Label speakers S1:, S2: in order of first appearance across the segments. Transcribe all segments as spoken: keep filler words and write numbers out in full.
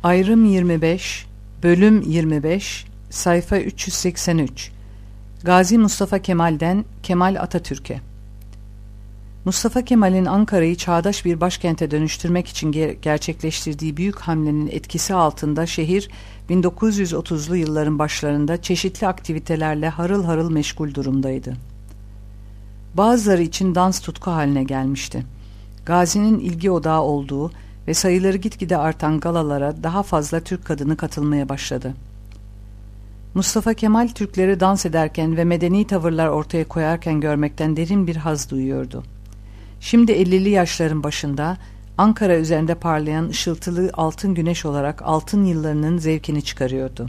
S1: Ayrım yirmi beş, Bölüm yirmi beş, Sayfa üç yüz seksen üç. Gazi Mustafa Kemal'den Kemal Atatürk'e. Mustafa Kemal'in Ankara'yı çağdaş bir başkente dönüştürmek için ger- gerçekleştirdiği büyük hamlenin etkisi altında şehir bin dokuz yüz otuzlu yılların başlarında çeşitli aktivitelerle harıl harıl meşgul durumdaydı. Bazıları için dans tutku haline gelmişti. Gazi'nin ilgi odağı olduğu ve sayıları gitgide artan galalara daha fazla Türk kadını katılmaya başladı. Mustafa Kemal Türkleri dans ederken ve medeni tavırlar ortaya koyarken görmekten derin bir haz duyuyordu. Şimdi ellili yaşların başında Ankara üzerinde parlayan ışıltılı altın güneş olarak altın yıllarının zevkini çıkarıyordu.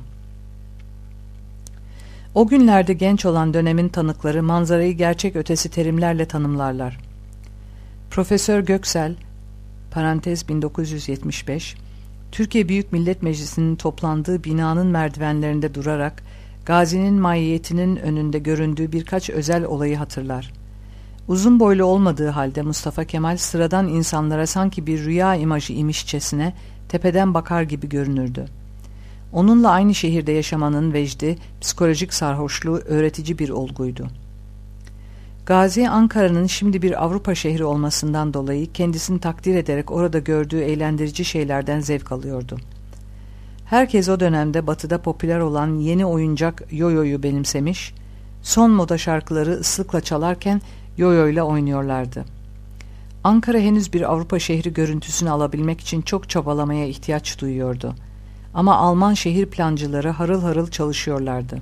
S1: O günlerde genç olan dönemin tanıkları manzarayı gerçek ötesi terimlerle tanımlarlar. Profesör Göksel parantez bin dokuz yüz yetmiş beş, Türkiye Büyük Millet Meclisi'nin toplandığı binanın merdivenlerinde durarak Gazi'nin mahiyetinin önünde göründüğü birkaç özel olayı hatırlar. Uzun boylu olmadığı halde Mustafa Kemal sıradan insanlara sanki bir rüya imajı imişçesine tepeden bakar gibi görünürdü. Onunla aynı şehirde yaşamanın vecdi, psikolojik sarhoşluğu öğretici bir olguydu. Gazi, Ankara'nın şimdi bir Avrupa şehri olmasından dolayı kendisini takdir ederek orada gördüğü eğlendirici şeylerden zevk alıyordu. Herkes o dönemde batıda popüler olan yeni oyuncak yoyoyu benimsemiş, son moda şarkıları ıslıkla çalarken yoyoyla oynuyorlardı. Ankara henüz bir Avrupa şehri görüntüsünü alabilmek için çok çabalamaya ihtiyaç duyuyordu. Ama Alman şehir plancıları harıl harıl çalışıyorlardı.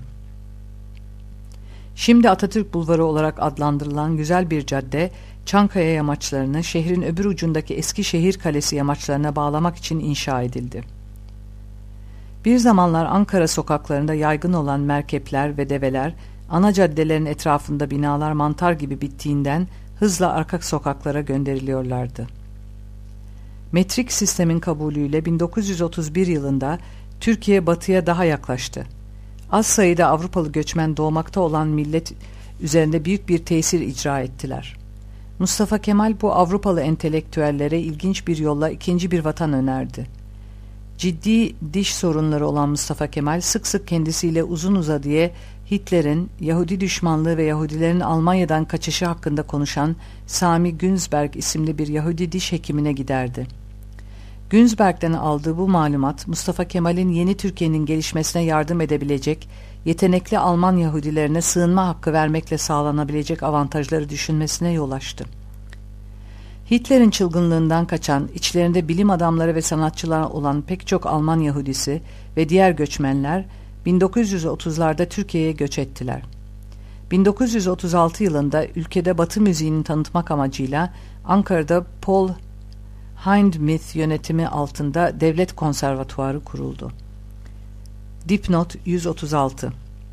S1: Şimdi Atatürk Bulvarı olarak adlandırılan güzel bir cadde, Çankaya yamaçlarını şehrin öbür ucundaki Eskişehir Kalesi yamaçlarına bağlamak için inşa edildi. Bir zamanlar Ankara sokaklarında yaygın olan merkepler ve develer, ana caddelerin etrafında binalar mantar gibi bittiğinden hızla arka sokaklara gönderiliyorlardı. Metrik sistemin kabulüyle bin dokuz yüz otuz bir yılında Türkiye batıya daha yaklaştı. Az sayıda Avrupalı göçmen doğmakta olan millet üzerinde büyük bir tesir icra ettiler. Mustafa Kemal bu Avrupalı entelektüellere ilginç bir yolla ikinci bir vatan önerdi. Ciddi diş sorunları olan Mustafa Kemal sık sık kendisiyle uzun uzadıya Hitler'in Yahudi düşmanlığı ve Yahudilerin Almanya'dan kaçışı hakkında konuşan Sami Günzberg isimli bir Yahudi diş hekimine giderdi. Günzberg'den aldığı bu malumat Mustafa Kemal'in yeni Türkiye'nin gelişmesine yardım edebilecek, yetenekli Alman Yahudilerine sığınma hakkı vermekle sağlanabilecek avantajları düşünmesine yol açtı. Hitler'in çılgınlığından kaçan, içlerinde bilim adamları ve sanatçılar olan pek çok Alman Yahudisi ve diğer göçmenler bin dokuz yüz otuzlarda Türkiye'ye göç ettiler. bin dokuz yüz otuz altı yılında ülkede Batı müziğini tanıtmak amacıyla Ankara'da Paul Hindemith yönetimi altında Devlet Konservatuvarı kuruldu. Dipnot yüz otuz altı.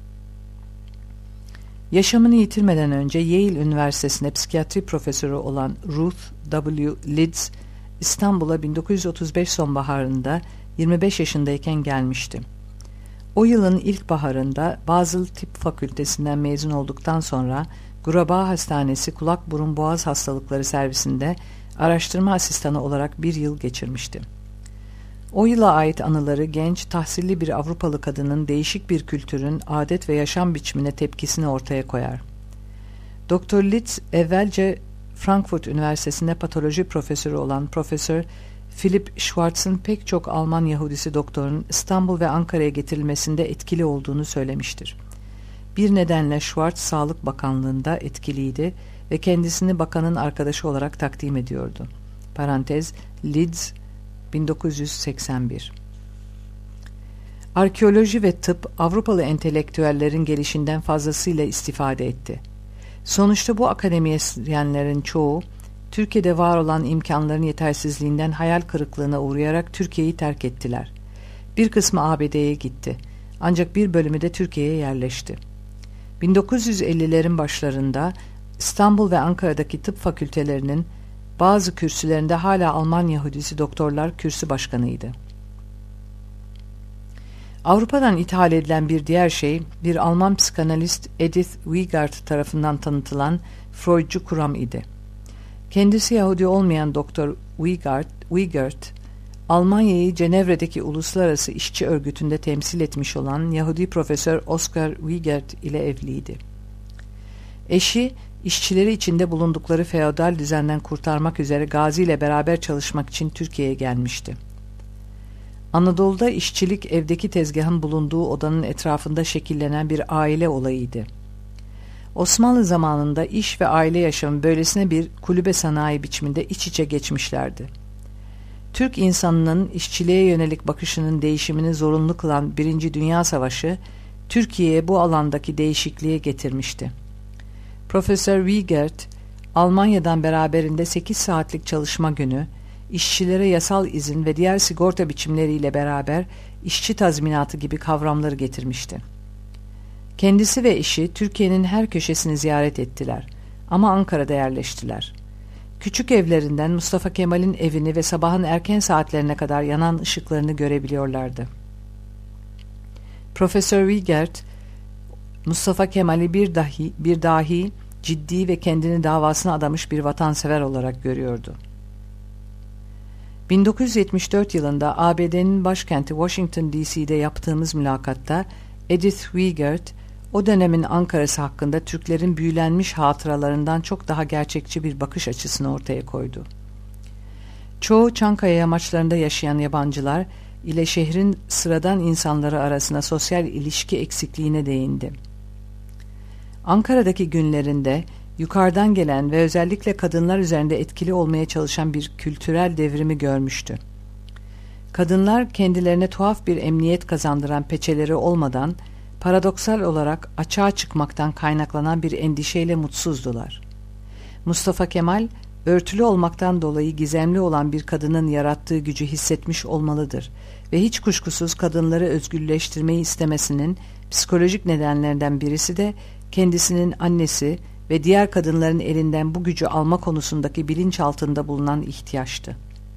S1: Yaşamını yitirmeden önce Yale Üniversitesi'nde psikiyatri profesörü olan Ruth W. Leeds, İstanbul'a bin dokuz yüz otuz beş sonbaharında yirmi beş yaşındayken gelmişti. O yılın ilk baharında Basel Tıp Fakültesinden mezun olduktan sonra Guraba Hastanesi Kulak Burun Boğaz Hastalıkları Servisinde araştırma asistanı olarak bir yıl geçirmişti. O yıla ait anıları genç, tahsilli bir Avrupalı kadının değişik bir kültürün adet ve yaşam biçimine tepkisini ortaya koyar. Doktor Litz evvelce Frankfurt Üniversitesi'nde patoloji profesörü olan Profesör Philip Schwartz'ın pek çok Alman Yahudisi doktorun İstanbul ve Ankara'ya getirilmesinde etkili olduğunu söylemiştir. Bir nedenle Schwartz Sağlık Bakanlığı'nda etkiliydi ve kendisini bakanın arkadaşı olarak takdim ediyordu. Parantez Leeds bin dokuz yüz seksen bir. Arkeoloji ve tıp Avrupalı entelektüellerin gelişinden fazlasıyla istifade etti. Sonuçta bu akademisyenlerin çoğu Türkiye'de var olan imkanların yetersizliğinden hayal kırıklığına uğrayarak Türkiye'yi terk ettiler. Bir kısmı A B D'ye gitti. Ancak bir bölümü de Türkiye'ye yerleşti. bin dokuz yüz ellilerin başlarında İstanbul ve Ankara'daki tıp fakültelerinin bazı kürsülerinde hala Alman Yahudisi doktorlar kürsü başkanıydı. Avrupa'dan ithal edilen bir diğer şey, bir Alman psikanalist Edith Weigart tarafından tanıtılan Freudcu kuram idi. Kendisi Yahudi olmayan Doktor Weigart, Weigart Almanya'yı Cenevre'deki Uluslararası İşçi Örgütü'nde temsil etmiş olan Yahudi Profesör Oscar Wiegert ile evliydi. Eşi, işçileri içinde bulundukları feodal düzenden kurtarmak üzere Gazi ile beraber çalışmak için Türkiye'ye gelmişti. Anadolu'da işçilik evdeki tezgahın bulunduğu odanın etrafında şekillenen bir aile olayıydı. Osmanlı zamanında iş ve aile yaşamı böylesine bir kulübe sanayi biçiminde iç içe geçmişlerdi. Türk insanının işçiliğe yönelik bakışının değişimini zorunlu kılan Birinci Dünya Savaşı, Türkiye'ye bu alandaki değişikliğe getirmişti. Profesör Wiegert, Almanya'dan beraberinde sekiz saatlik çalışma günü, işçilere yasal izin ve diğer sigorta biçimleriyle beraber işçi tazminatı gibi kavramları getirmişti. Kendisi ve eşi Türkiye'nin her köşesini ziyaret ettiler ama Ankara'da yerleştiler. Küçük evlerinden Mustafa Kemal'in evini ve sabahın erken saatlerine kadar yanan ışıklarını görebiliyorlardı. Profesör Wiegert, Mustafa Kemal'i bir dahi, bir dahi ciddi ve kendini davasına adamış bir vatansever olarak görüyordu. bin dokuz yüz yetmiş dört yılında A B D'nin başkenti Washington D C'de yaptığımız mülakatta Edith Wiegert, o dönemin Ankara'sı hakkında Türklerin büyülenmiş hatıralarından çok daha gerçekçi bir bakış açısını ortaya koydu. Çoğu Çankaya yamaçlarında yaşayan yabancılar ile şehrin sıradan insanları arasında sosyal ilişki eksikliğine değindi. Ankara'daki günlerinde yukarıdan gelen ve özellikle kadınlar üzerinde etkili olmaya çalışan bir kültürel devrimi görmüştü. Kadınlar kendilerine tuhaf bir emniyet kazandıran peçeleri olmadan paradoksal olarak açığa çıkmaktan kaynaklanan bir endişeyle mutsuzdular. Mustafa Kemal, örtülü olmaktan dolayı gizemli olan bir kadının yarattığı gücü hissetmiş olmalıdır ve hiç kuşkusuz kadınları özgürleştirmeyi istemesinin psikolojik nedenlerinden birisi de kendisinin annesi ve diğer kadınların elinden bu gücü alma konusundaki bilinç altında bulunan ihtiyaçtı.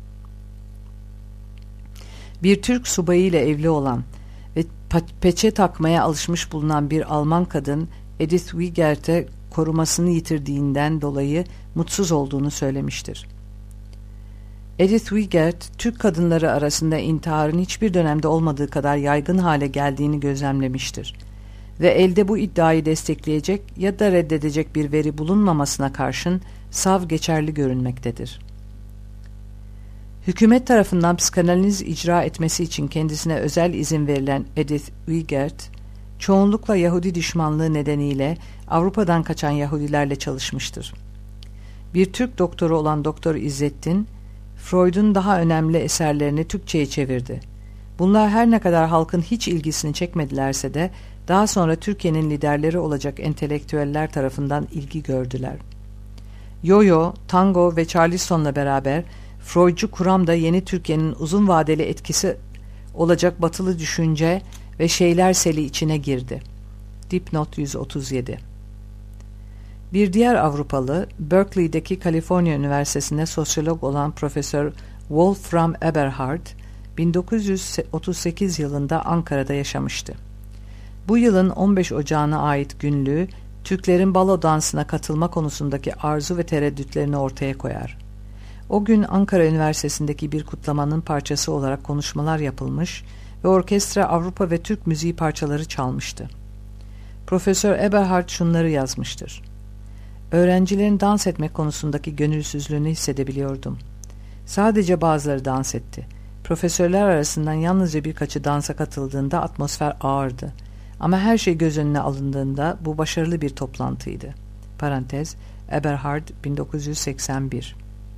S1: Bir Türk subayıyla evli olan ve peçe takmaya alışmış bulunan bir Alman kadın Edith Wiegert'e korumasını yitirdiğinden dolayı mutsuz olduğunu söylemiştir. Edith Wiegert, Türk kadınları arasında intiharın hiçbir dönemde olmadığı kadar yaygın hale geldiğini gözlemlemiştir ve elde bu iddiayı destekleyecek ya da reddedecek bir veri bulunmamasına karşın sav geçerli görünmektedir. Hükümet tarafından psikanaliz icra etmesi için kendisine özel izin verilen Edith Wiegert, çoğunlukla Yahudi düşmanlığı nedeniyle Avrupa'dan kaçan Yahudilerle çalışmıştır. Bir Türk doktoru olan Doktor İzzettin, Freud'un daha önemli eserlerini Türkçe'ye çevirdi. Bunlar her ne kadar halkın hiç ilgisini çekmedilerse de daha sonra Türkiye'nin liderleri olacak entelektüeller tarafından ilgi gördüler. Yo-Yo, Tango ve Charleston'la beraber Freudcu kuram da yeni Türkiye'nin uzun vadeli etkisi olacak batılı düşünce ve şeyler seli içine girdi. Dipnot yüz otuz yedi. Bir diğer Avrupalı, Berkeley'deki Kaliforniya Üniversitesi'nde sosyolog olan Profesör Wolfram Eberhard, bin dokuz yüz otuz sekiz yılında Ankara'da yaşamıştı. Bu yılın on beş Ocağı'na ait günlüğü, Türklerin balo dansına katılma konusundaki arzu ve tereddütlerini ortaya koyar. O gün Ankara Üniversitesi'ndeki bir kutlamanın parçası olarak konuşmalar yapılmış ve orkestra Avrupa ve Türk müziği parçaları çalmıştı. Profesör Eberhard şunları yazmıştır. Öğrencilerin dans etmek konusundaki gönülsüzlüğünü hissedebiliyordum. Sadece bazıları dans etti. Profesörler arasından yalnızca birkaçı dansa katıldığında atmosfer ağırdı. Ama her şey göz önüne alındığında bu başarılı bir toplantıydı. Parantez, Eberhard bin dokuz yüz seksen bir.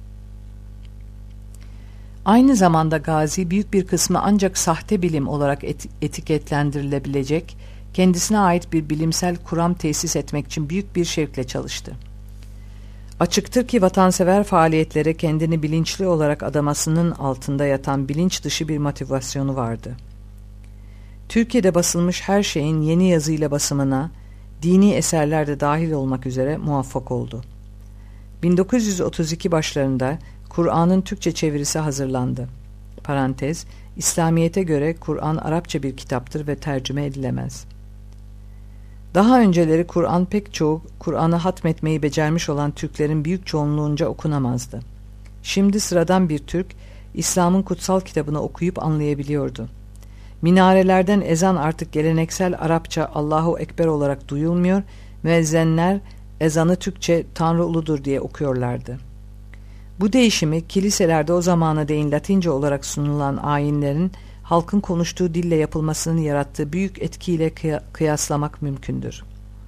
S1: Aynı zamanda Gazi büyük bir kısmı ancak sahte bilim olarak et- etiketlendirilebilecek, kendisine ait bir bilimsel kuram tesis etmek için büyük bir şevkle çalıştı. Açıktır ki vatansever faaliyetlere kendini bilinçli olarak adamasının altında yatan bilinç dışı bir motivasyonu vardı. Türkiye'de basılmış her şeyin yeni yazıyla basımına, dini eserler de dahil olmak üzere muvaffak oldu. bin dokuz yüz otuz iki başlarında Kur'an'ın Türkçe çevirisi hazırlandı. Parantez, İslamiyet'e göre Kur'an Arapça bir kitaptır ve tercüme edilemez. Daha önceleri Kur'an pek çoğu Kur'an'ı hatmetmeyi becermiş olan Türklerin büyük çoğunluğunca okunamazdı. Şimdi sıradan bir Türk, İslam'ın kutsal kitabını okuyup anlayabiliyordu. Minarelerden ezan artık geleneksel Arapça Allahu Ekber olarak duyulmuyor, müezzenler ezanı Türkçe Tanrı uludur diye okuyorlardı. Bu değişimi kiliselerde o zamana değin Latince olarak sunulan ayinlerin halkın konuştuğu dille yapılmasının yarattığı büyük etkiyle kıyaslamak mümkündür.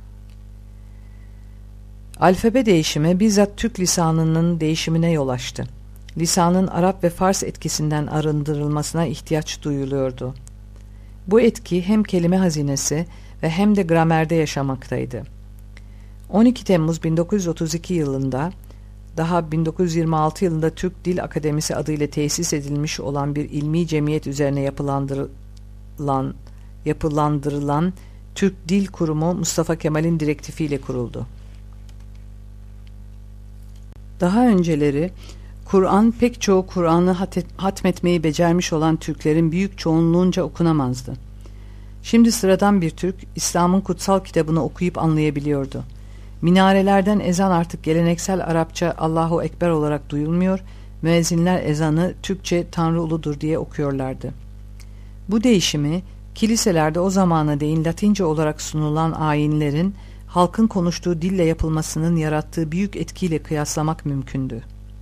S1: Alfabe değişimi bizzat Türk lisanının değişimine yol açtı. Lisanın Arap ve Fars etkisinden arındırılmasına ihtiyaç duyuluyordu. Bu etki hem kelime hazinesi ve hem de gramerde yaşamaktaydı. on iki Temmuz bin dokuz yüz otuz iki yılında, daha bin dokuz yüz yirmi altı yılında Türk Dil Akademisi adıyla tesis edilmiş olan bir ilmi cemiyet üzerine yapılandırılan, yapılandırılan Türk Dil Kurumu Mustafa Kemal'in direktifiyle kuruldu. Daha önceleri Kur'an pek çoğu Kur'an'ı hatmetmeyi becermiş olan Türklerin büyük çoğunluğunca okunamazdı. Şimdi sıradan bir Türk İslam'ın kutsal kitabını okuyup anlayabiliyordu. Minarelerden ezan artık geleneksel Arapça Allahu Ekber olarak duyulmuyor, müezzinler ezanı Türkçe Tanrı uludur diye okuyorlardı. Bu değişimi kiliselerde o zamana değin Latince olarak sunulan ayinlerin halkın konuştuğu dille yapılmasının yarattığı büyük etkiyle kıyaslamak mümkündü.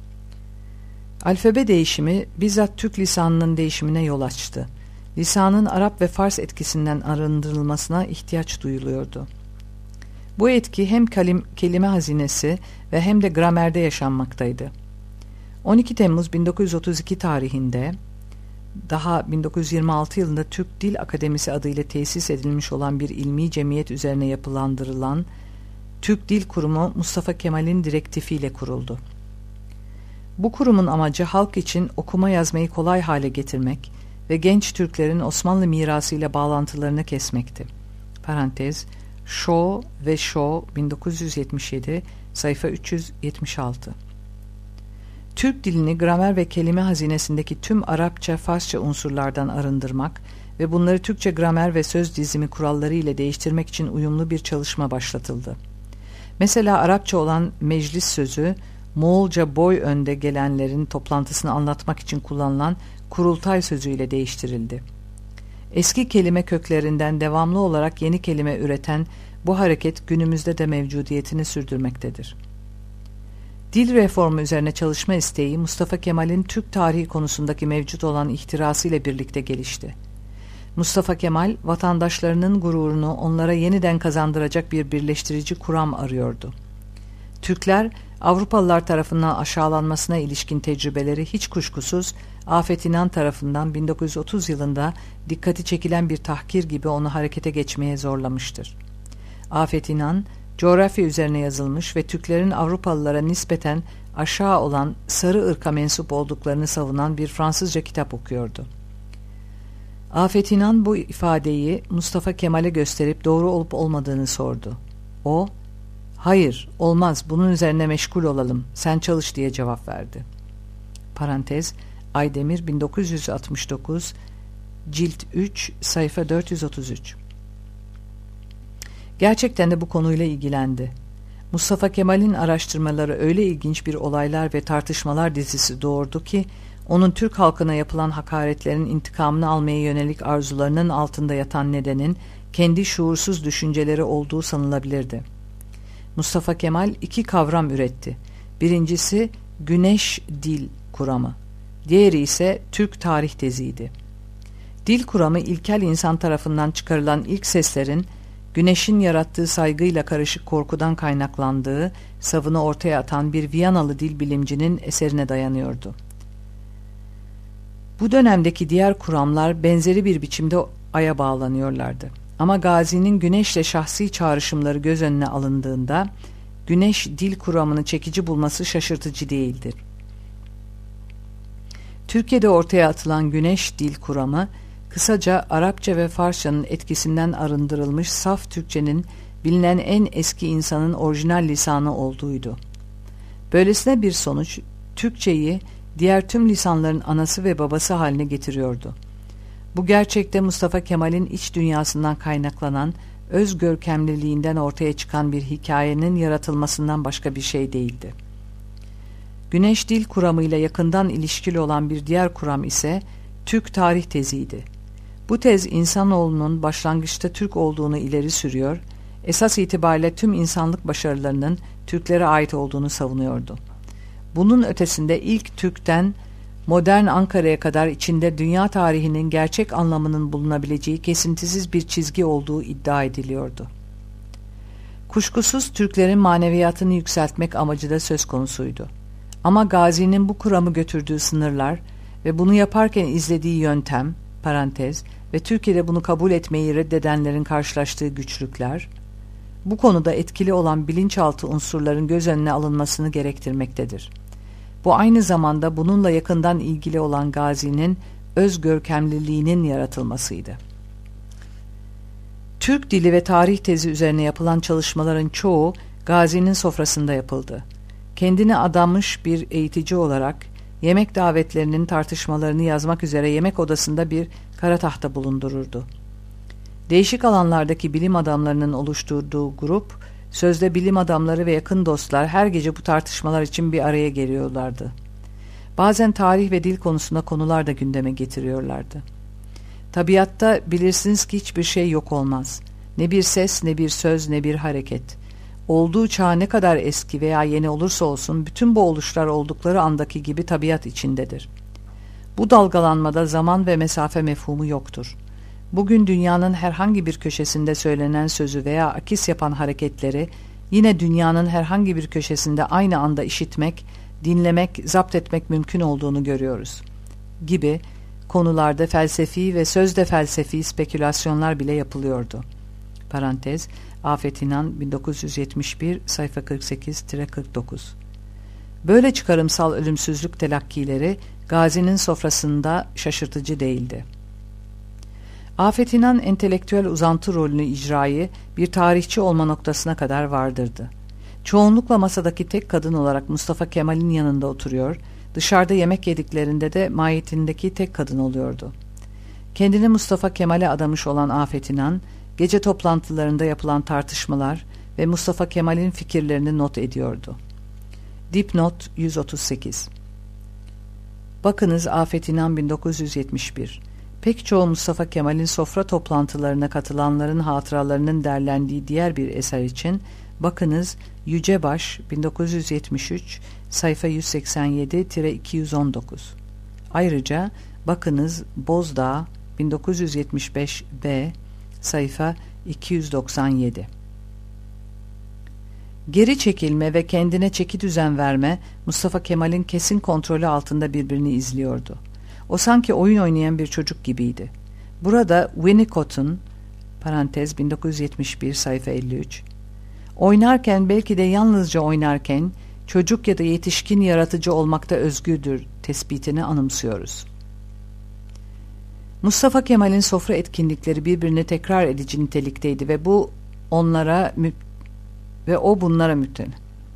S1: Alfabe değişimi bizzat Türk lisanının değişimine yol açtı. Lisanın Arap ve Fars etkisinden arındırılmasına ihtiyaç duyuluyordu. Bu etki hem kalim, kelime hazinesi ve hem de gramerde yaşanmaktaydı. on iki Temmuz bin dokuz yüz otuz iki tarihinde, daha bin dokuz yüz yirmi altı yılında Türk Dil Akademisi adıyla tesis edilmiş olan bir ilmi cemiyet üzerine yapılandırılan Türk Dil Kurumu Mustafa Kemal'in direktifiyle kuruldu. Bu kurumun amacı halk için okuma yazmayı kolay hale getirmek ve genç Türklerin Osmanlı mirasıyla bağlantılarını kesmekti. Parantez, Shaw ve Shaw bin dokuz yüz yetmiş yedi, sayfa üç yüz yetmiş altı. Türk dilini gramer ve kelime hazinesindeki tüm Arapça, Farsça unsurlardan arındırmak ve bunları Türkçe gramer ve söz dizimi kuralları ile değiştirmek için uyumlu bir çalışma başlatıldı. Mesela Arapça olan meclis sözü, Moğolca boy önde gelenlerin toplantısını anlatmak için kullanılan kurultay sözüyle değiştirildi. Eski kelime köklerinden devamlı olarak yeni kelime üreten bu hareket günümüzde de mevcudiyetini sürdürmektedir. Dil reformu üzerine çalışma isteği Mustafa Kemal'in Türk tarihi konusundaki mevcut olan ihtirası ile birlikte gelişti. Mustafa Kemal, vatandaşlarının gururunu onlara yeniden kazandıracak bir birleştirici kuram arıyordu. Türkler, Avrupalılar tarafından aşağılanmasına ilişkin tecrübeleri hiç kuşkusuz Afet İnan tarafından bin dokuz yüz otuz yılında dikkati çekilen bir tahkir gibi onu harekete geçmeye zorlamıştır. Afet İnan, coğrafya üzerine yazılmış ve Türklerin Avrupalılara nispeten aşağı olan sarı ırka mensup olduklarını savunan bir Fransızca kitap okuyordu. Afet İnan bu ifadeyi Mustafa Kemal'e gösterip doğru olup olmadığını sordu. O, "Hayır, olmaz, bunun üzerine meşgul olalım, sen çalış" diye cevap verdi. Parantez, Aydemir bin dokuz yüz altmış dokuz, cilt üç, sayfa dört yüz otuz üç. Gerçekten de bu konuyla ilgilendi. Mustafa Kemal'in araştırmaları öyle ilginç bir olaylar ve tartışmalar dizisi doğurdu ki, onun Türk halkına yapılan hakaretlerin intikamını almaya yönelik arzularının altında yatan nedenin kendi şuursuz düşünceleri olduğu sanılabilirdi. Mustafa Kemal iki kavram üretti. Birincisi Güneş Dil Kuramı, diğeri ise Türk Tarih Teziydi. Dil kuramı ilkel insan tarafından çıkarılan ilk seslerin güneşin yarattığı saygıyla karışık korkudan kaynaklandığı savını ortaya atan bir Viyanalı dil bilimcinin eserine dayanıyordu. Bu dönemdeki diğer kuramlar benzeri bir biçimde aya bağlanıyorlardı. Ama Gazi'nin güneşle şahsi çağrışımları göz önüne alındığında güneş dil kuramını çekici bulması şaşırtıcı değildir. Türkiye'de ortaya atılan güneş dil kuramı, kısaca Arapça ve Farsçanın etkisinden arındırılmış saf Türkçenin bilinen en eski insanın orijinal lisanı olduğuydu. Böylesine bir sonuç, Türkçeyi diğer tüm lisanların anası ve babası haline getiriyordu. Bu gerçekte Mustafa Kemal'in iç dünyasından kaynaklanan, öz görkemliliğinden ortaya çıkan bir hikayenin yaratılmasından başka bir şey değildi. Güneş dil kuramıyla yakından ilişkili olan bir diğer kuram ise Türk tarih teziydi. Bu tez insanoğlunun başlangıçta Türk olduğunu ileri sürüyor, esas itibariyle tüm insanlık başarılarının Türklere ait olduğunu savunuyordu. Bunun ötesinde ilk Türk'ten modern Ankara'ya kadar içinde dünya tarihinin gerçek anlamının bulunabileceği kesintisiz bir çizgi olduğu iddia ediliyordu. Kuşkusuz Türklerin maneviyatını yükseltmek amacı da söz konusuydu. Ama Gazi'nin bu kuramı götürdüğü sınırlar ve bunu yaparken izlediği yöntem, parantez, ve Türkiye'de bunu kabul etmeyi reddedenlerin karşılaştığı güçlükler, bu konuda etkili olan bilinçaltı unsurların göz önüne alınmasını gerektirmektedir. Bu aynı zamanda bununla yakından ilgili olan Gazi'nin öz görkemliliğinin yaratılmasıydı. Türk dili ve tarih tezi üzerine yapılan çalışmaların çoğu Gazi'nin sofrasında yapıldı. Kendine adamış bir eğitici olarak yemek davetlerinin tartışmalarını yazmak üzere yemek odasında bir kara tahta bulundururdu. Değişik alanlardaki bilim adamlarının oluşturduğu grup, sözde bilim adamları ve yakın dostlar her gece bu tartışmalar için bir araya geliyorlardı. Bazen tarih ve dil konusunda konular da gündeme getiriyorlardı. Tabiatta bilirsiniz ki hiçbir şey yok olmaz. Ne bir ses, ne bir söz, ne bir hareket. Olduğu çağ ne kadar eski veya yeni olursa olsun bütün bu oluşlar oldukları andaki gibi tabiat içindedir. Bu dalgalanmada zaman ve mesafe mefhumu yoktur. Bugün dünyanın herhangi bir köşesinde söylenen sözü veya akis yapan hareketleri yine dünyanın herhangi bir köşesinde aynı anda işitmek, dinlemek, zapt etmek mümkün olduğunu görüyoruz. Gibi konularda felsefi ve sözde felsefi spekülasyonlar bile yapılıyordu. Parantez, Afet İnan bin dokuz yüz yetmiş bir sayfa kırk sekiz kırk dokuz. Böyle çıkarımsal ölümsüzlük telakkileri Gazi'nin sofrasında şaşırtıcı değildi. Afet İnan entelektüel uzantı rolünü icrayı bir tarihçi olma noktasına kadar vardırdı. Çoğunlukla masadaki tek kadın olarak Mustafa Kemal'in yanında oturuyor, dışarıda yemek yediklerinde de mahiyetindeki tek kadın oluyordu. Kendini Mustafa Kemal'e adamış olan Afet İnan, gece toplantılarında yapılan tartışmalar ve Mustafa Kemal'in fikirlerini not ediyordu. Dipnot yüz otuz sekiz. Bakınız Afet İnan bin dokuz yüz yetmiş bir. Pek çoğu Mustafa Kemal'in sofra toplantılarına katılanların hatıralarının derlendiği diğer bir eser için bakınız Yücebaş bin dokuz yüz yetmiş üç sayfa yüz seksen yedi iki yüz on dokuz. Ayrıca bakınız Bozdağ bin dokuz yüz yetmiş beş B sayfa iki yüz doksan yedi. Geri çekilme ve kendine çeki düzen verme Mustafa Kemal'in kesin kontrolü altında birbirini izliyordu. O sanki oyun oynayan bir çocuk gibiydi. Burada Winnicott'un parantez bin dokuz yüz yetmiş bir sayfa elli üç oynarken belki de yalnızca oynarken çocuk ya da yetişkin yaratıcı olmakta özgürdür tespitini anımsıyoruz. Mustafa Kemal'in sofra etkinlikleri birbirini tekrar edici nitelikteydi ve bu onlara ve o bunlara müptela.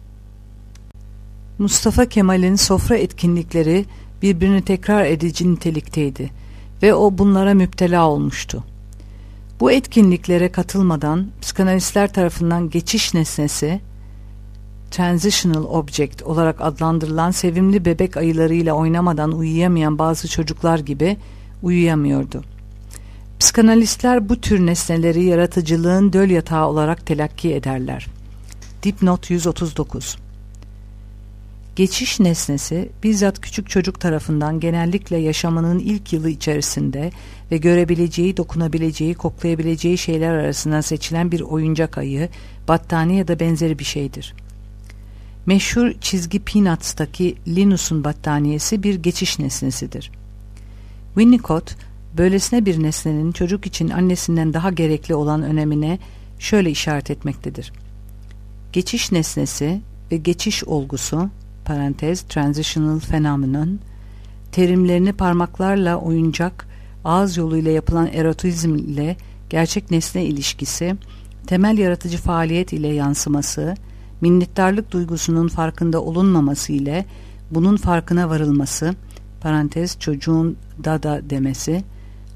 S1: Mustafa Kemal'in sofra etkinlikleri birbirini tekrar edici nitelikteydi ve o bunlara müptela olmuştu. Bu etkinliklere katılmadan psikanalistler tarafından geçiş nesnesi, transitional object olarak adlandırılan sevimli bebek ayılarıyla oynamadan uyuyamayan bazı çocuklar gibi uyuyamıyordu. Psikanalistler bu tür nesneleri yaratıcılığın döl yatağı olarak telakki ederler. Dipnot yüz otuz dokuz. Geçiş nesnesi bizzat küçük çocuk tarafından genellikle yaşamının ilk yılı içerisinde ve görebileceği, dokunabileceği, koklayabileceği şeyler arasından seçilen bir oyuncak ayı, battaniye ya da benzeri bir şeydir. Meşhur çizgi Peanuts'taki Linus'un battaniyesi bir geçiş nesnesidir. Winnicott, böylesine bir nesnenin çocuk için annesinden daha gerekli olan önemine şöyle işaret etmektedir. Geçiş nesnesi ve geçiş olgusu, parantez transitional phenomenon, terimlerini parmaklarla oyuncak, ağız yoluyla yapılan erotizm ile gerçek nesne ilişkisi, temel yaratıcı faaliyet ile yansıması, minnettarlık duygusunun farkında olunmaması ile bunun farkına varılması, parantez çocuğun dada demesi,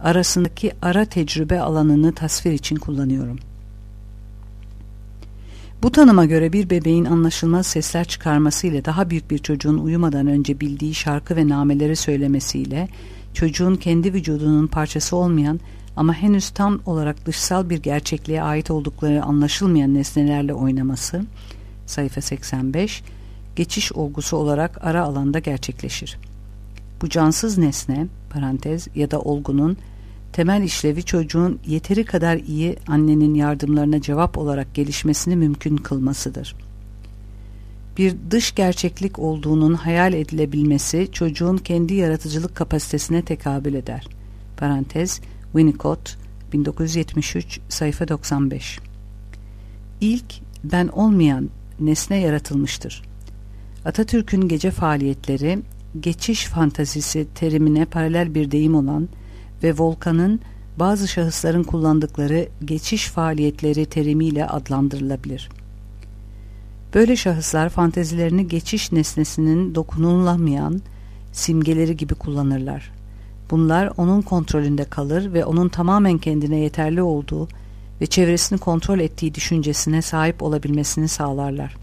S1: arasındaki ara tecrübe alanını tasvir için kullanıyorum. Bu tanıma göre bir bebeğin anlaşılmaz sesler çıkarmasıyla daha büyük bir çocuğun uyumadan önce bildiği şarkı ve nameleri söylemesiyle çocuğun kendi vücudunun parçası olmayan ama henüz tam olarak dışsal bir gerçekliğe ait oldukları anlaşılmayan nesnelerle oynaması, sayfa seksen beş, geçiş olgusu olarak ara alanda gerçekleşir. Bu cansız nesne, parantez ya da olgunun temel işlevi çocuğun yeteri kadar iyi annenin yardımlarına cevap olarak gelişmesini mümkün kılmasıdır. Bir dış gerçeklik olduğunun hayal edilebilmesi çocuğun kendi yaratıcılık kapasitesine tekabül eder. Parantez Winnicott bin dokuz yüz yetmiş üç sayfa doksan beş. İlk ben olmayan nesne yaratılmıştır. Atatürk'ün gece faaliyetleri geçiş fantazisi terimine paralel bir deyim olan ve Volkan'ın bazı şahısların kullandıkları geçiş faaliyetleri terimiyle adlandırılabilir. Böyle şahıslar fantezilerini geçiş nesnesinin dokunulamayan simgeleri gibi kullanırlar. Bunlar onun kontrolünde kalır ve onun tamamen kendine yeterli olduğu ve çevresini kontrol ettiği düşüncesine sahip olabilmesini sağlarlar.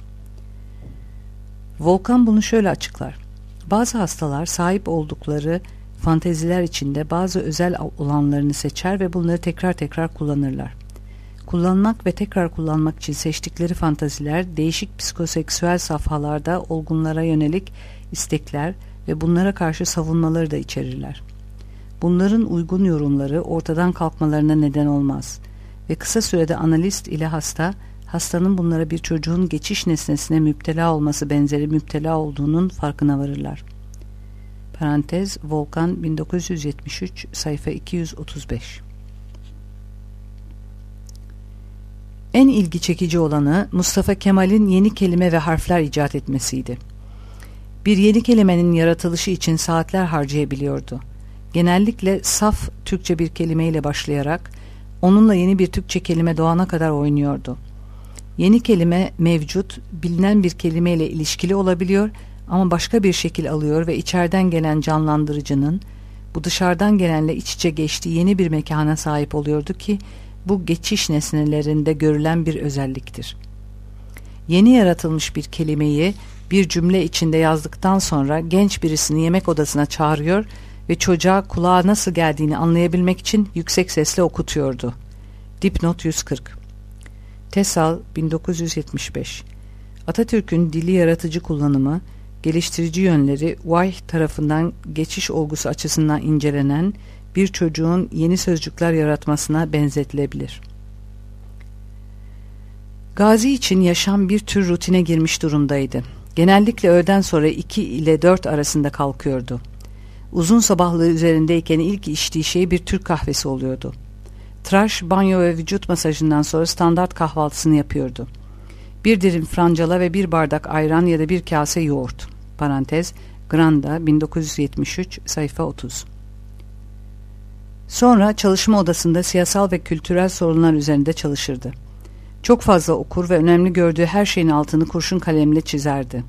S1: Volkan bunu şöyle açıklar. Bazı hastalar sahip oldukları fanteziler içinde bazı özel olanlarını seçer ve bunları tekrar tekrar kullanırlar. Kullanmak ve tekrar kullanmak için seçtikleri fantaziler değişik psikoseksüel safhalarda olgunlara yönelik istekler ve bunlara karşı savunmaları da içerirler. Bunların uygun yorumları ortadan kalkmalarına neden olmaz ve kısa sürede analist ile hasta, hastanın bunlara bir çocuğun geçiş nesnesine müptela olması benzeri müptela olduğunun farkına varırlar. Parantez Volkan bin dokuz yüz yetmiş üç sayfa iki yüz otuz beş. En ilgi çekici olanı Mustafa Kemal'in yeni kelime ve harfler icat etmesiydi. Bir yeni kelimenin yaratılışı için saatler harcayabiliyordu. Genellikle saf Türkçe bir kelimeyle başlayarak onunla yeni bir Türkçe kelime doğana kadar oynuyordu. Yeni kelime mevcut, bilinen bir kelimeyle ilişkili olabiliyor ama başka bir şekil alıyor ve içeriden gelen canlandırıcının bu dışarıdan gelenle iç içe geçtiği yeni bir mekana sahip oluyordu ki bu geçiş nesnelerinde görülen bir özelliktir. Yeni yaratılmış bir kelimeyi bir cümle içinde yazdıktan sonra genç birisini yemek odasına çağırıyor ve çocuğa kulağa nasıl geldiğini anlayabilmek için yüksek sesle okutuyordu. Dipnot yüz kırk. Tesal bin dokuz yüz yetmiş beş. Atatürk'ün dili yaratıcı kullanımı, geliştirici yönleri Weih tarafından geçiş olgusu açısından incelenen bir çocuğun yeni sözcükler yaratmasına benzetilebilir. Gazi için yaşam bir tür rutine girmiş durumdaydı. Genellikle öğleden sonra iki ile dört arasında kalkıyordu. Uzun sabahlığı üzerindeyken ilk içtiği şey bir Türk kahvesi oluyordu. Tıraş, banyo ve vücut masajından sonra standart kahvaltısını yapıyordu. Bir dilim francala ve bir bardak ayran ya da bir kase yoğurt. Parantez, Granda bin dokuz yüz yetmiş üç sayfa otuz. Sonra çalışma odasında siyasal ve kültürel sorunlar üzerinde çalışırdı. Çok fazla okur ve önemli gördüğü her şeyin altını kurşun kalemle çizerdi.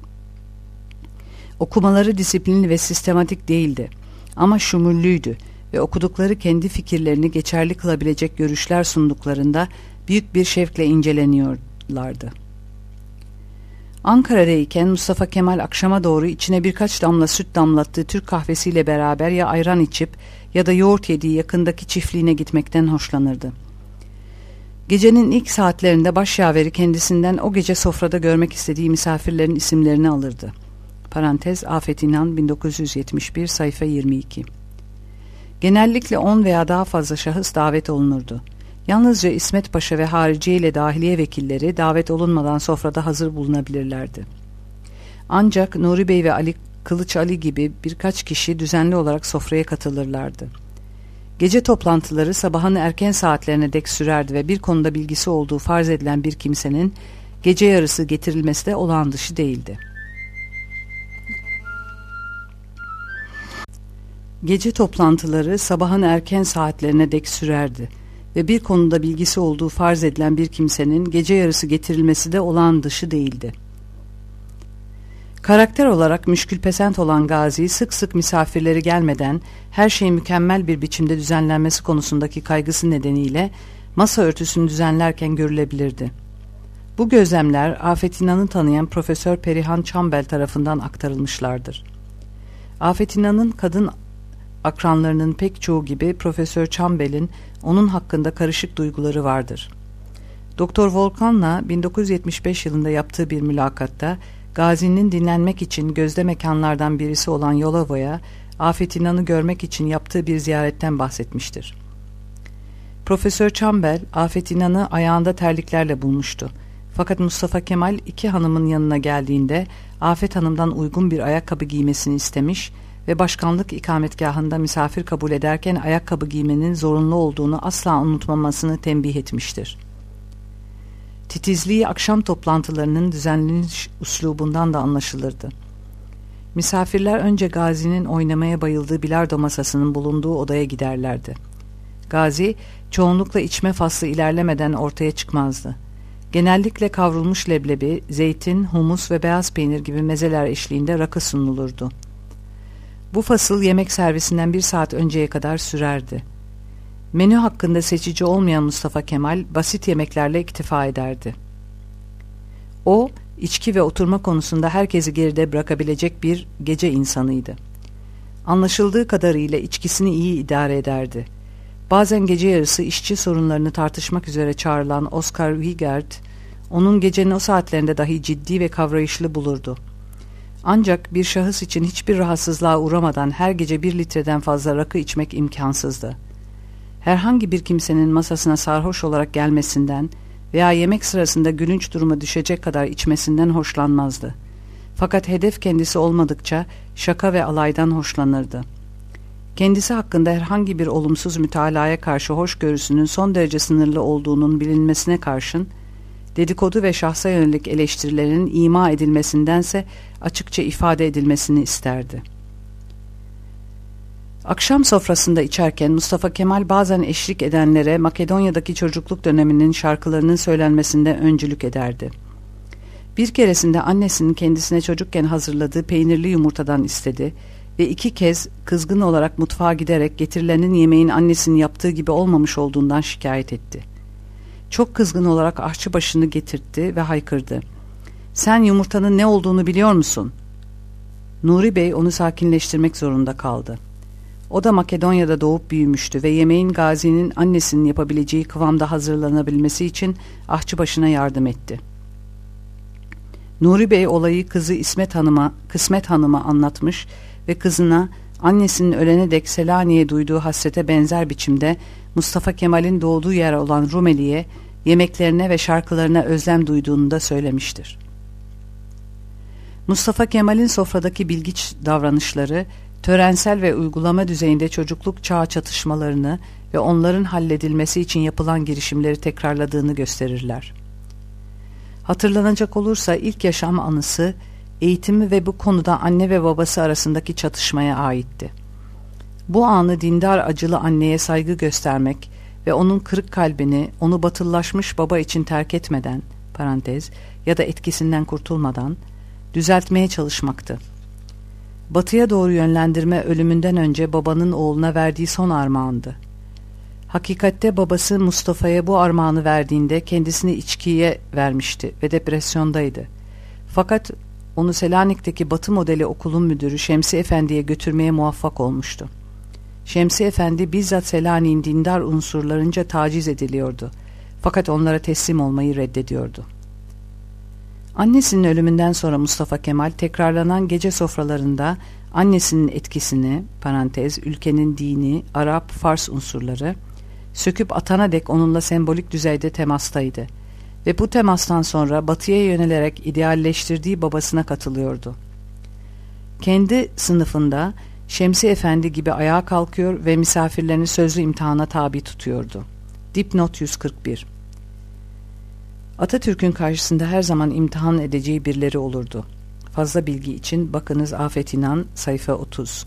S1: Okumaları disiplinli ve sistematik değildi ama şumullüydü ve okudukları kendi fikirlerini geçerli kılabilecek görüşler sunduklarında büyük bir şevkle inceleniyorlardı. Ankara'dayken Mustafa Kemal akşama doğru içine birkaç damla süt damlattığı Türk kahvesiyle beraber ya ayran içip ya da yoğurt yediği yakındaki çiftliğine gitmekten hoşlanırdı. Gecenin ilk saatlerinde başyaveri kendisinden o gece sofrada görmek istediği misafirlerin isimlerini alırdı. Parantez Afet İnan bin dokuz yüz yetmiş bir sayfa yirmi iki. Genellikle on veya daha fazla şahıs davet olunurdu. Yalnızca İsmet Paşa ve Hariciye ile dahiliye vekilleri davet olunmadan sofrada hazır bulunabilirlerdi. Ancak Nuri Bey ve Ali Kılıç Ali gibi birkaç kişi düzenli olarak sofraya katılırlardı. Gece toplantıları sabahın erken saatlerine dek sürerdi ve bir konuda bilgisi olduğu farz edilen bir kimsenin gece yarısı getirilmesi de olağan dışı değildi. Gece toplantıları sabahın erken saatlerine dek sürerdi ve bir konuda bilgisi olduğu farz edilen bir kimsenin gece yarısı getirilmesi de olağan dışı değildi. Karakter olarak müşkülpesent olan Gazi sık sık misafirleri gelmeden her şeyin mükemmel bir biçimde düzenlenmesi konusundaki kaygısı nedeniyle masa örtüsünü düzenlerken görülebilirdi. Bu gözlemler Afet İnan'ı tanıyan Profesör Perihan Çambel tarafından aktarılmışlardır. Afet İnan'ın kadın akranlarının pek çoğu gibi Profesör Çambel'in onun hakkında karışık duyguları vardır. Doktor Volkan'la bin dokuz yüz yetmiş beş yılında yaptığı bir mülakatta Gazi'nin dinlenmek için gözde mekanlardan birisi olan Yolova'ya Afet İnan'ı görmek için yaptığı bir ziyaretten bahsetmiştir. Profesör Çambel, Afet İnan'ı ayağında terliklerle bulmuştu. Fakat Mustafa Kemal iki hanımın yanına geldiğinde Afet Hanım'dan uygun bir ayakkabı giymesini istemiş ve başkanlık ikametgahında misafir kabul ederken ayakkabı giymenin zorunlu olduğunu asla unutmamasını tembih etmiştir. Titizliği akşam toplantılarının düzenleniş üslubundan da anlaşılırdı. Misafirler önce Gazi'nin oynamaya bayıldığı bilardo masasının bulunduğu odaya giderlerdi. Gazi, çoğunlukla içme faslı ilerlemeden ortaya çıkmazdı. Genellikle kavrulmuş leblebi, zeytin, humus ve beyaz peynir gibi mezeler eşliğinde rakı sunulurdu. Bu fasıl yemek servisinden bir saat önceye kadar sürerdi. Menü hakkında seçici olmayan Mustafa Kemal, basit yemeklerle iktifa ederdi. O, içki ve oturma konusunda herkesi geride bırakabilecek bir gece insanıydı. Anlaşıldığı kadarıyla içkisini iyi idare ederdi. Bazen gece yarısı işçi sorunlarını tartışmak üzere çağrılan Oscar Wigert, onun gecenin o saatlerinde dahi ciddi ve kavrayışlı bulurdu. Ancak bir şahıs için hiçbir rahatsızlığa uğramadan her gece bir litreden fazla rakı içmek imkansızdı. Herhangi bir kimsenin masasına sarhoş olarak gelmesinden veya yemek sırasında gülünç duruma düşecek kadar içmesinden hoşlanmazdı. Fakat hedef kendisi olmadıkça şaka ve alaydan hoşlanırdı. Kendisi hakkında herhangi bir olumsuz mütalaya karşı hoşgörüsünün son derece sınırlı olduğunun bilinmesine karşın, dedikodu ve şahsa yönelik eleştirilerin ima edilmesindense açıkça ifade edilmesini isterdi. Akşam sofrasında içerken Mustafa Kemal bazen eşlik edenlere Makedonya'daki çocukluk döneminin şarkılarının söylenmesinde öncülük ederdi. Bir keresinde annesinin kendisine çocukken hazırladığı peynirli yumurtadan istedi ve iki kez kızgın olarak mutfağa giderek getirilenin yemeğin annesinin yaptığı gibi olmamış olduğundan şikayet etti. Çok kızgın olarak aşçı başını getirtti ve haykırdı. "Sen yumurtanın ne olduğunu biliyor musun?" Nuri Bey onu sakinleştirmek zorunda kaldı. O da Makedonya'da doğup büyümüştü ve yemeğin Gazi'nin annesinin yapabileceği kıvamda hazırlanabilmesi için aşçı başına yardım etti. Nuri Bey olayı kızı İsmet Hanım'a, Kısmet Hanım'a anlatmış ve kızına annesinin ölene dek Selanik'e duyduğu hasrete benzer biçimde Mustafa Kemal'in doğduğu yer olan Rumeli'ye, yemeklerine ve şarkılarına özlem duyduğunu da söylemiştir. Mustafa Kemal'in sofradaki bilgiç davranışları, törensel ve uygulama düzeyinde çocukluk çağı çatışmalarını ve onların halledilmesi için yapılan girişimleri tekrarladığını gösterirler. Hatırlanacak olursa ilk yaşam anısı, eğitimi ve bu konuda anne ve babası arasındaki çatışmaya aitti. Bu anı dindar acılı anneye saygı göstermek ve onun kırık kalbini onu batıllaşmış baba için terk etmeden, parantez, ya da etkisinden kurtulmadan, düzeltmeye çalışmaktı. Batıya doğru yönlendirme ölümünden önce babanın oğluna verdiği son armağandı. Hakikatte babası Mustafa'ya bu armağanı verdiğinde kendisini içkiye vermişti ve depresyondaydı. Fakat onu Selanik'teki Batı modeli okulun müdürü Şemsi Efendi'ye götürmeye muvaffak olmuştu. Şemsi Efendi bizzat Selanik'in dindar unsurlarınca taciz ediliyordu. Fakat onlara teslim olmayı reddediyordu. Annesinin ölümünden sonra Mustafa Kemal tekrarlanan gece sofralarında annesinin etkisini, parantez, ülkenin dini, Arap, Fars unsurları, söküp atana dek onunla sembolik düzeyde temastaydı. Ve bu temastan sonra batıya yönelerek idealleştirdiği babasına katılıyordu. Kendi sınıfında Şemsi Efendi gibi ayağa kalkıyor ve misafirlerini sözlü imtihana tabi tutuyordu. Dipnot yüz kırk bir. Atatürk'ün karşısında her zaman imtihan edeceği birileri olurdu. Fazla bilgi için bakınız Afet İnan, sayfa otuz.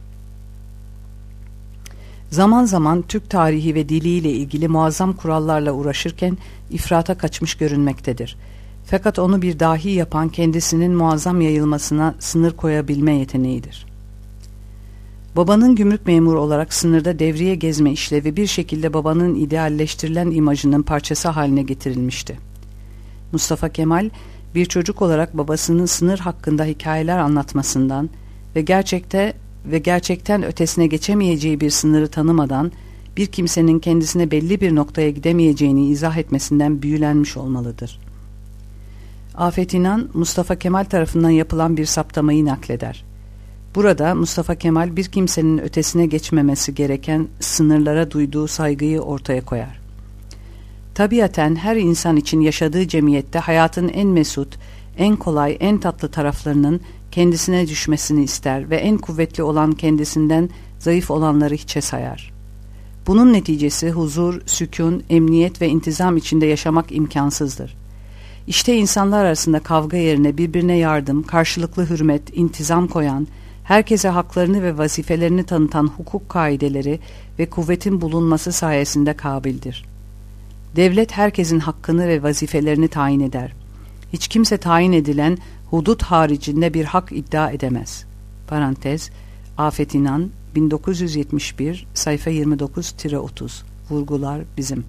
S1: Zaman zaman Türk tarihi ve diliyle ilgili muazzam kurallarla uğraşırken ifrata kaçmış görünmektedir. Fakat onu bir dahi yapan kendisinin muazzam yayılmasına sınır koyabilme yeteneğidir. Babanın gümrük memuru olarak sınırda devriye gezme işlevi bir şekilde babanın idealleştirilen imajının parçası haline getirilmişti. Mustafa Kemal bir çocuk olarak babasının sınır hakkında hikayeler anlatmasından ve gerçekte ve gerçekten ötesine geçemeyeceği bir sınırı tanımadan bir kimsenin kendisine belli bir noktaya gidemeyeceğini izah etmesinden büyülenmiş olmalıdır. Afet İnan, Mustafa Kemal tarafından yapılan bir saptamayı nakleder. Burada Mustafa Kemal bir kimsenin ötesine geçmemesi gereken sınırlara duyduğu saygıyı ortaya koyar. Tabiaten her insan için yaşadığı cemiyette hayatın en mesut, en kolay, en tatlı taraflarının kendisine düşmesini ister ve en kuvvetli olan kendisinden zayıf olanları hiçe sayar. Bunun neticesi huzur, sükun, emniyet ve intizam içinde yaşamak imkansızdır. İşte insanlar arasında kavga yerine birbirine yardım, karşılıklı hürmet, intizam koyan, herkese haklarını ve vazifelerini tanıtan hukuk kaideleri ve kuvvetin bulunması sayesinde kabildir. Devlet herkesin hakkını ve vazifelerini tayin eder. Hiç kimse tayin edilen hudut haricinde bir hak iddia edemez. Parantez, Afet İnan, bin dokuz yüz yetmiş bir, sayfa yirmi dokuz otuz. Vurgular bizim.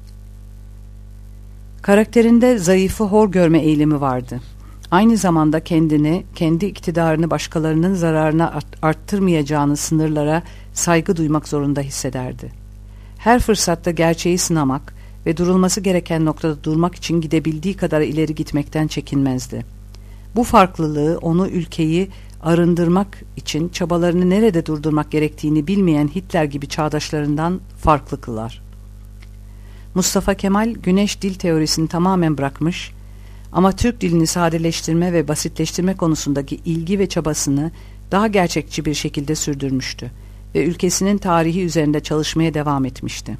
S1: Karakterinde zayıfı hor görme eğilimi vardı. Aynı zamanda kendini, kendi iktidarını başkalarının zararına arttırmayacağını sınırlara saygı duymak zorunda hissederdi. Her fırsatta gerçeği sınamak ve durulması gereken noktada durmak için gidebildiği kadar ileri gitmekten çekinmezdi. Bu farklılığı onu ülkeyi arındırmak için çabalarını nerede durdurmak gerektiğini bilmeyen Hitler gibi çağdaşlarından farklı kılar. Mustafa Kemal güneş dil teorisini tamamen bırakmış ama Türk dilini sadeleştirme ve basitleştirme konusundaki ilgi ve çabasını daha gerçekçi bir şekilde sürdürmüştü ve ülkesinin tarihi üzerinde çalışmaya devam etmişti.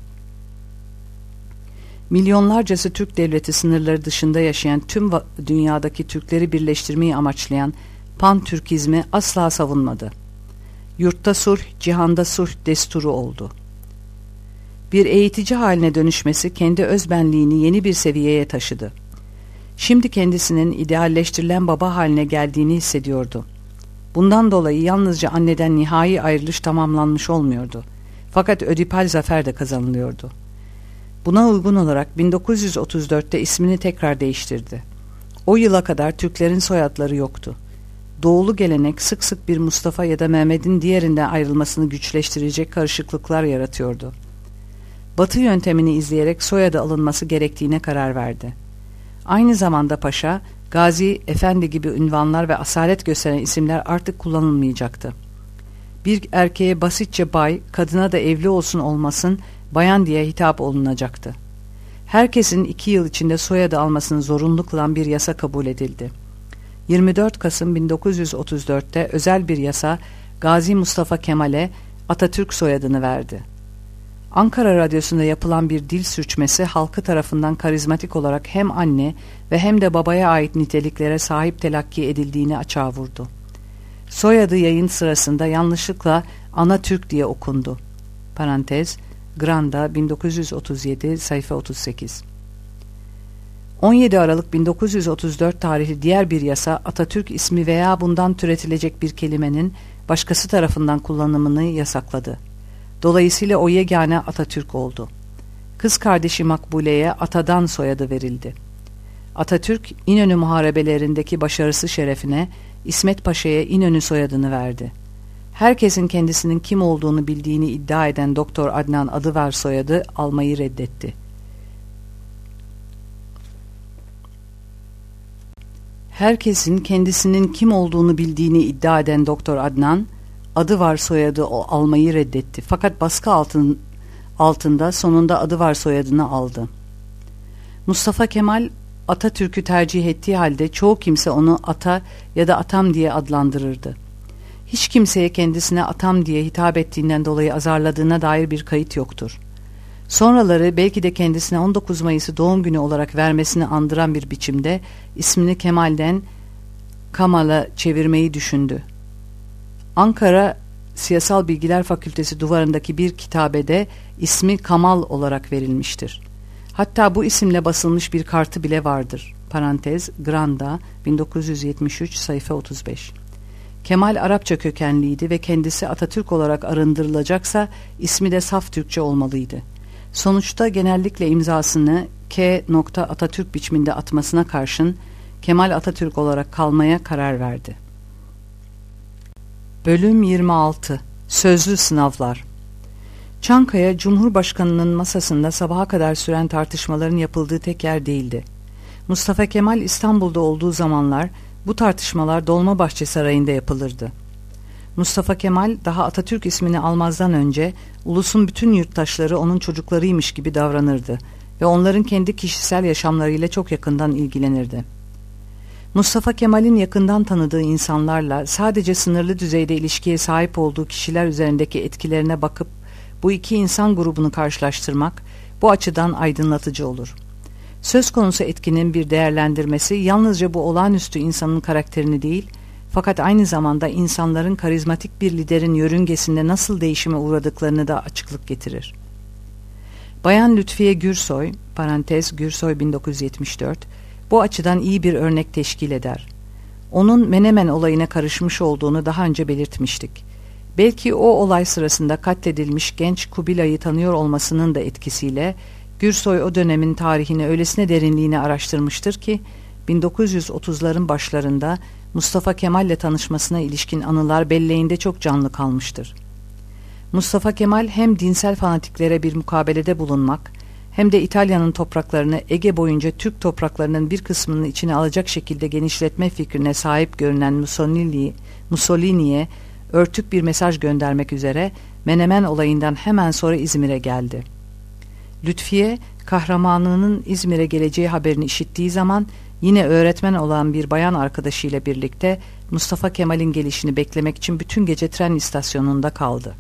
S1: Milyonlarcası Türk devleti sınırları dışında yaşayan tüm dünyadaki Türkleri birleştirmeyi amaçlayan Pan-Türkizmi asla savunmadı. Yurtta sulh, cihanda sulh desturu oldu. Bir eğitici haline dönüşmesi kendi özbenliğini yeni bir seviyeye taşıdı. Şimdi kendisinin idealleştirilen baba haline geldiğini hissediyordu. Bundan dolayı yalnızca anneden nihai ayrılış tamamlanmış olmuyordu. Fakat ödipal zafer de kazanılıyordu. Buna uygun olarak bin dokuz yüz otuz dörtte ismini tekrar değiştirdi. O yıla kadar Türklerin soyadları yoktu. Doğulu gelenek sık sık bir Mustafa ya da Mehmet'in diğerinden ayrılmasını güçleştirecek karışıklıklar yaratıyordu. Batı yöntemini izleyerek soyadı alınması gerektiğine karar verdi. Aynı zamanda Paşa, Gazi, Efendi gibi ünvanlar ve asalet gösteren isimler artık kullanılmayacaktı. Bir erkeğe basitçe bay, kadına da evli olsun olmasın bayan diye hitap olunacaktı. Herkesin iki yıl içinde soyadı almasını zorunlu kılan bir yasa kabul edildi. yirmi dört Kasım bin dokuz yüz otuz dörtte özel bir yasa Gazi Mustafa Kemal'e Atatürk soyadını verdi. Ankara Radyosu'nda yapılan bir dil sürçmesi halkı tarafından karizmatik olarak hem anne ve hem de babaya ait niteliklere sahip telakki edildiğini açığa vurdu. Soyadı yayın sırasında yanlışlıkla Anatürk diye okundu. Parantez, Granda bin dokuz yüz otuz yedi, sayfa otuz sekiz. on yedi Aralık bin dokuz yüz otuz dört tarihli diğer bir yasa Atatürk ismi veya bundan türetilecek bir kelimenin başkası tarafından kullanımını yasakladı. Dolayısıyla o yegane Atatürk oldu. Kız kardeşi Makbule'ye Atadan soyadı verildi. Atatürk, İnönü muharebelerindeki başarısı şerefine İsmet Paşa'ya İnönü soyadını verdi. Herkesin kendisinin kim olduğunu bildiğini iddia eden Doktor Adnan Adıvar soyadı almayı reddetti. Herkesin kendisinin kim olduğunu bildiğini iddia eden Doktor Adnan Adıvar soyadı almayı reddetti. Fakat baskı altın, altında sonunda Adıvar soyadını aldı. Mustafa Kemal Atatürk'ü tercih ettiği halde çoğu kimse onu ata ya da atam diye adlandırırdı. Hiç kimseye kendisine atam diye hitap ettiğinden dolayı azarladığına dair bir kayıt yoktur. Sonraları belki de kendisine on dokuz Mayıs'ı doğum günü olarak vermesini andıran bir biçimde ismini Kemal'den Kamal'a çevirmeyi düşündü. Ankara Siyasal Bilgiler Fakültesi duvarındaki bir kitabede ismi Kamal olarak verilmiştir. Hatta bu isimle basılmış bir kartı bile vardır. Parantez, Granda, bin dokuz yüz yetmiş üç, sayfa otuz beş. Kemal Arapça kökenliydi ve kendisi Atatürk olarak arındırılacaksa ismi de saf Türkçe olmalıydı. Sonuçta genellikle imzasını K. Atatürk biçiminde atmasına karşın Kemal Atatürk olarak kalmaya karar verdi. Bölüm yirmi altı. Sözlü sınavlar. Çankaya, Cumhurbaşkanı'nın masasında sabaha kadar süren tartışmaların yapıldığı tek yer değildi. Mustafa Kemal İstanbul'da olduğu zamanlar bu tartışmalar Dolmabahçe Sarayı'nda yapılırdı. Mustafa Kemal daha Atatürk ismini almazdan önce ulusun bütün yurttaşları onun çocuklarıymış gibi davranırdı ve onların kendi kişisel yaşamlarıyla çok yakından ilgilenirdi. Mustafa Kemal'in yakından tanıdığı insanlarla sadece sınırlı düzeyde ilişkiye sahip olduğu kişiler üzerindeki etkilerine bakıp bu iki insan grubunu karşılaştırmak bu açıdan aydınlatıcı olur. Söz konusu etkinin bir değerlendirmesi yalnızca bu olağanüstü insanın karakterini değil, fakat aynı zamanda insanların karizmatik bir liderin yörüngesinde nasıl değişime uğradıklarını da açıklık getirir. Bayan Lütfiye Gürsoy, parantez Gürsoy bin dokuz yüz yetmiş dört, bu açıdan iyi bir örnek teşkil eder. Onun Menemen olayına karışmış olduğunu daha önce belirtmiştik. Belki o olay sırasında katledilmiş genç Kubilay'ı tanıyor olmasının da etkisiyle Gürsoy o dönemin tarihini öylesine derinliğine araştırmıştır ki bin dokuz yüz otuzların başlarında Mustafa Kemal'le tanışmasına ilişkin anılar belleğinde çok canlı kalmıştır. Mustafa Kemal hem dinsel fanatiklere bir mukabelede bulunmak hem de İtalya'nın topraklarını Ege boyunca Türk topraklarının bir kısmını içine alacak şekilde genişletme fikrine sahip görünen Mussolini, Mussolini'ye örtük bir mesaj göndermek üzere Menemen olayından hemen sonra İzmir'e geldi. Lütfiye, kahramanının İzmir'e geleceği haberini işittiği zaman yine öğretmen olan bir bayan arkadaşıyla birlikte Mustafa Kemal'in gelişini beklemek için bütün gece tren istasyonunda kaldı.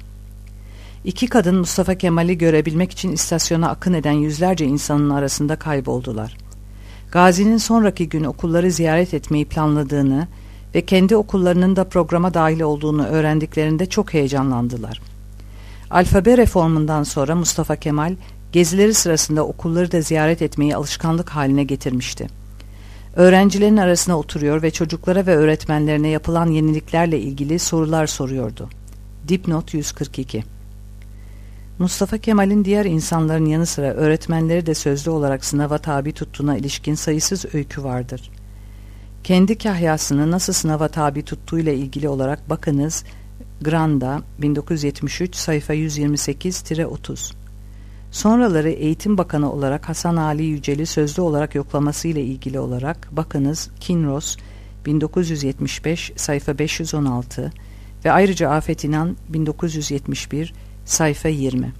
S1: İki kadın Mustafa Kemal'i görebilmek için istasyona akın eden yüzlerce insanın arasında kayboldular. Gazi'nin sonraki gün okulları ziyaret etmeyi planladığını ve kendi okullarının da programa dahil olduğunu öğrendiklerinde çok heyecanlandılar. Alfabe reformundan sonra Mustafa Kemal gezileri sırasında okulları da ziyaret etmeyi alışkanlık haline getirmişti. Öğrencilerin arasına oturuyor ve çocuklara ve öğretmenlerine yapılan yeniliklerle ilgili sorular soruyordu. Dipnot yüz kırk iki. Mustafa Kemal'in diğer insanların yanı sıra öğretmenleri de sözlü olarak sınava tabi tuttuğuna ilişkin sayısız öykü vardır. Kendi kahyasını nasıl sınava tabi tuttuğuyla ilgili olarak bakınız Granda bin dokuz yüz yetmiş üç sayfa yüz yirmi sekiz otuz. Sonraları Eğitim Bakanı olarak Hasan Ali Yücel'i sözlü olarak yoklamasıyla ilgili olarak bakınız Kinross bin dokuz yüz yetmiş beş sayfa beş yüz on altı ve ayrıca Afet İnan bin dokuz yüz yetmiş bir sayfa yirmi.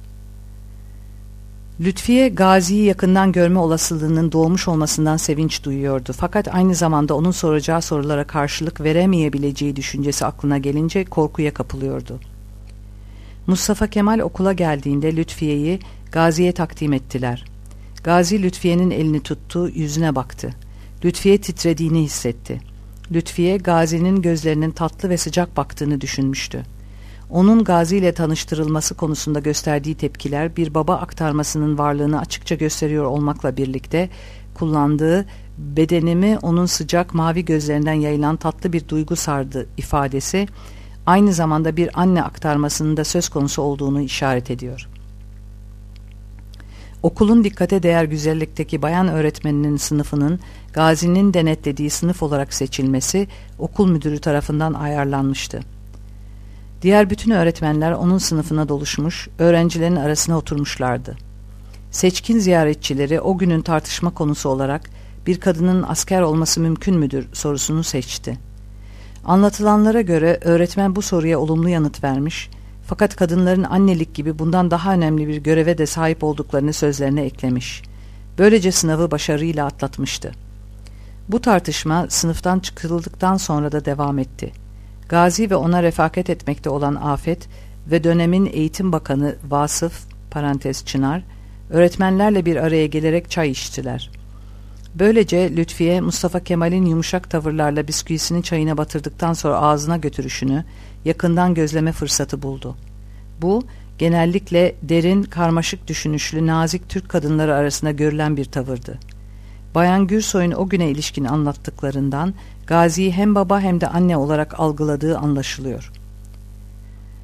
S1: Lütfiye Gazi'yi yakından görme olasılığının doğmuş olmasından sevinç duyuyordu. Fakat aynı zamanda onun soracağı sorulara karşılık veremeyebileceği düşüncesi aklına gelince korkuya kapılıyordu. Mustafa Kemal okula geldiğinde Lütfiye'yi Gazi'ye takdim ettiler. Gazi Lütfiye'nin elini tuttu, yüzüne baktı. Lütfiye titrediğini hissetti. Lütfiye Gazi'nin gözlerinin tatlı ve sıcak baktığını düşünmüştü. Onun Gazi ile tanıştırılması konusunda gösterdiği tepkiler bir baba aktarmasının varlığını açıkça gösteriyor olmakla birlikte kullandığı "bedenimi onun sıcak mavi gözlerinden yayılan tatlı bir duygu sardı" ifadesi aynı zamanda bir anne aktarmasının da söz konusu olduğunu işaret ediyor. Okulun dikkate değer güzellikteki bayan öğretmeninin sınıfının Gazi'nin denetlediği sınıf olarak seçilmesi okul müdürü tarafından ayarlanmıştı. Diğer bütün öğretmenler onun sınıfına doluşmuş, öğrencilerin arasına oturmuşlardı. Seçkin ziyaretçileri o günün tartışma konusu olarak bir kadının asker olması mümkün müdür sorusunu seçti. Anlatılanlara göre öğretmen bu soruya olumlu yanıt vermiş, fakat kadınların annelik gibi bundan daha önemli bir göreve de sahip olduklarını sözlerine eklemiş. Böylece sınavı başarıyla atlatmıştı. Bu tartışma sınıftan çıkıldıktan sonra da devam etti. Gazi ve ona refakat etmekte olan Afet ve dönemin Eğitim Bakanı Vasıf parantez Çınar öğretmenlerle bir araya gelerek çay içtiler. Böylece Lütfiye Mustafa Kemal'in yumuşak tavırlarla bisküvisini çayına batırdıktan sonra ağzına götürüşünü yakından gözleme fırsatı buldu. Bu genellikle derin, karmaşık düşünüşlü, nazik Türk kadınları arasında görülen bir tavırdı. Bayan Gürsoy'un o güne ilişkin anlattıklarından Gazi'yi hem baba hem de anne olarak algıladığı anlaşılıyor.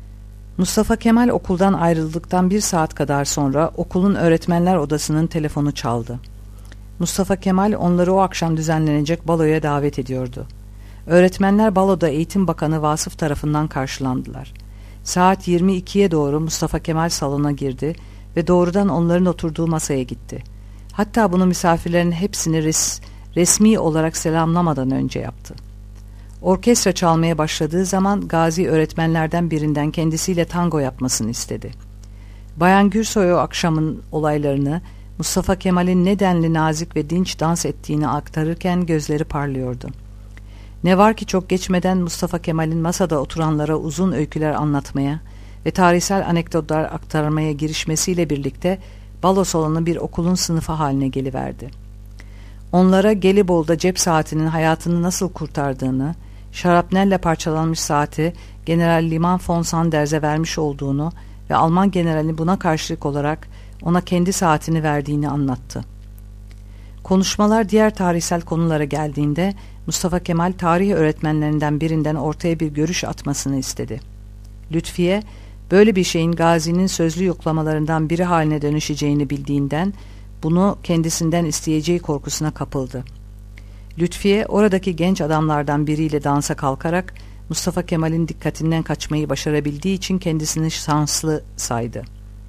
S1: Mustafa Kemal okuldan ayrıldıktan bir saat kadar sonra okulun öğretmenler odasının telefonu çaldı. Mustafa Kemal onları o akşam düzenlenecek baloya davet ediyordu. Öğretmenler baloda Eğitim Bakanı Vasıf tarafından karşılandılar. Saat yirmi ikiye doğru Mustafa Kemal salona girdi ve doğrudan onların oturduğu masaya gitti. Hatta bunu misafirlerin hepsini res, resmi olarak selamlamadan önce yaptı. Orkestra çalmaya başladığı zaman Gazi öğretmenlerden birinden kendisiyle tango yapmasını istedi. Bayan Gürsoy o akşamın olaylarını, Mustafa Kemal'in nedenli nazik ve dinç dans ettiğini aktarırken gözleri parlıyordu. Ne var ki çok geçmeden Mustafa Kemal'in masada oturanlara uzun öyküler anlatmaya ve tarihsel anekdotlar aktarmaya girişmesiyle birlikte balo salonu bir okulun sınıfı haline geliverdi. Onlara Gelibolu'da cep saatinin hayatını nasıl kurtardığını, şarapnelle parçalanmış saati General Liman von Sanders'e vermiş olduğunu ve Alman generalin buna karşılık olarak ona kendi saatini verdiğini anlattı. Konuşmalar diğer tarihsel konulara geldiğinde Mustafa Kemal tarih öğretmenlerinden birinden ortaya bir görüş atmasını istedi. Lütfiye, böyle bir şeyin Gazi'nin sözlü yoklamalarından biri haline dönüşeceğini bildiğinden bunu kendisinden isteyeceği korkusuna kapıldı. Lütfiye oradaki genç adamlardan biriyle dansa kalkarak Mustafa Kemal'in dikkatinden kaçmayı başarabildiği için kendisini şanslı saydı.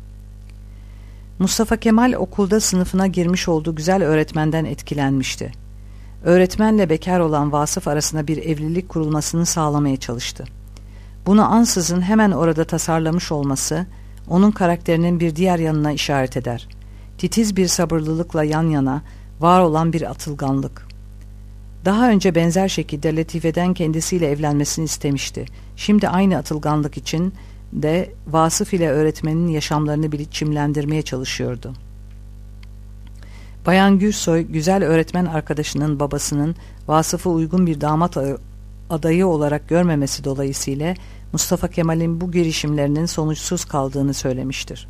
S1: Mustafa Kemal okulda sınıfına girmiş olduğu güzel öğretmenden etkilenmişti. Öğretmenle bekar olan Vasıf arasında bir evlilik kurulmasını sağlamaya çalıştı. Bunu ansızın hemen orada tasarlamış olması, onun karakterinin bir diğer yanına işaret eder. Titiz bir sabırlılıkla yan yana var olan bir atılganlık. Daha önce benzer şekilde Latife'den kendisiyle evlenmesini istemişti. Şimdi aynı atılganlık için de Vasıf ile öğretmenin yaşamlarını biçimlendirmeye çalışıyordu. Bayan Gürsoy, güzel öğretmen arkadaşının babasının Vasıf'ı uygun bir damat adayı olarak görmemesi dolayısıyla Mustafa Kemal'in bu girişimlerinin sonuçsuz kaldığını söylemiştir.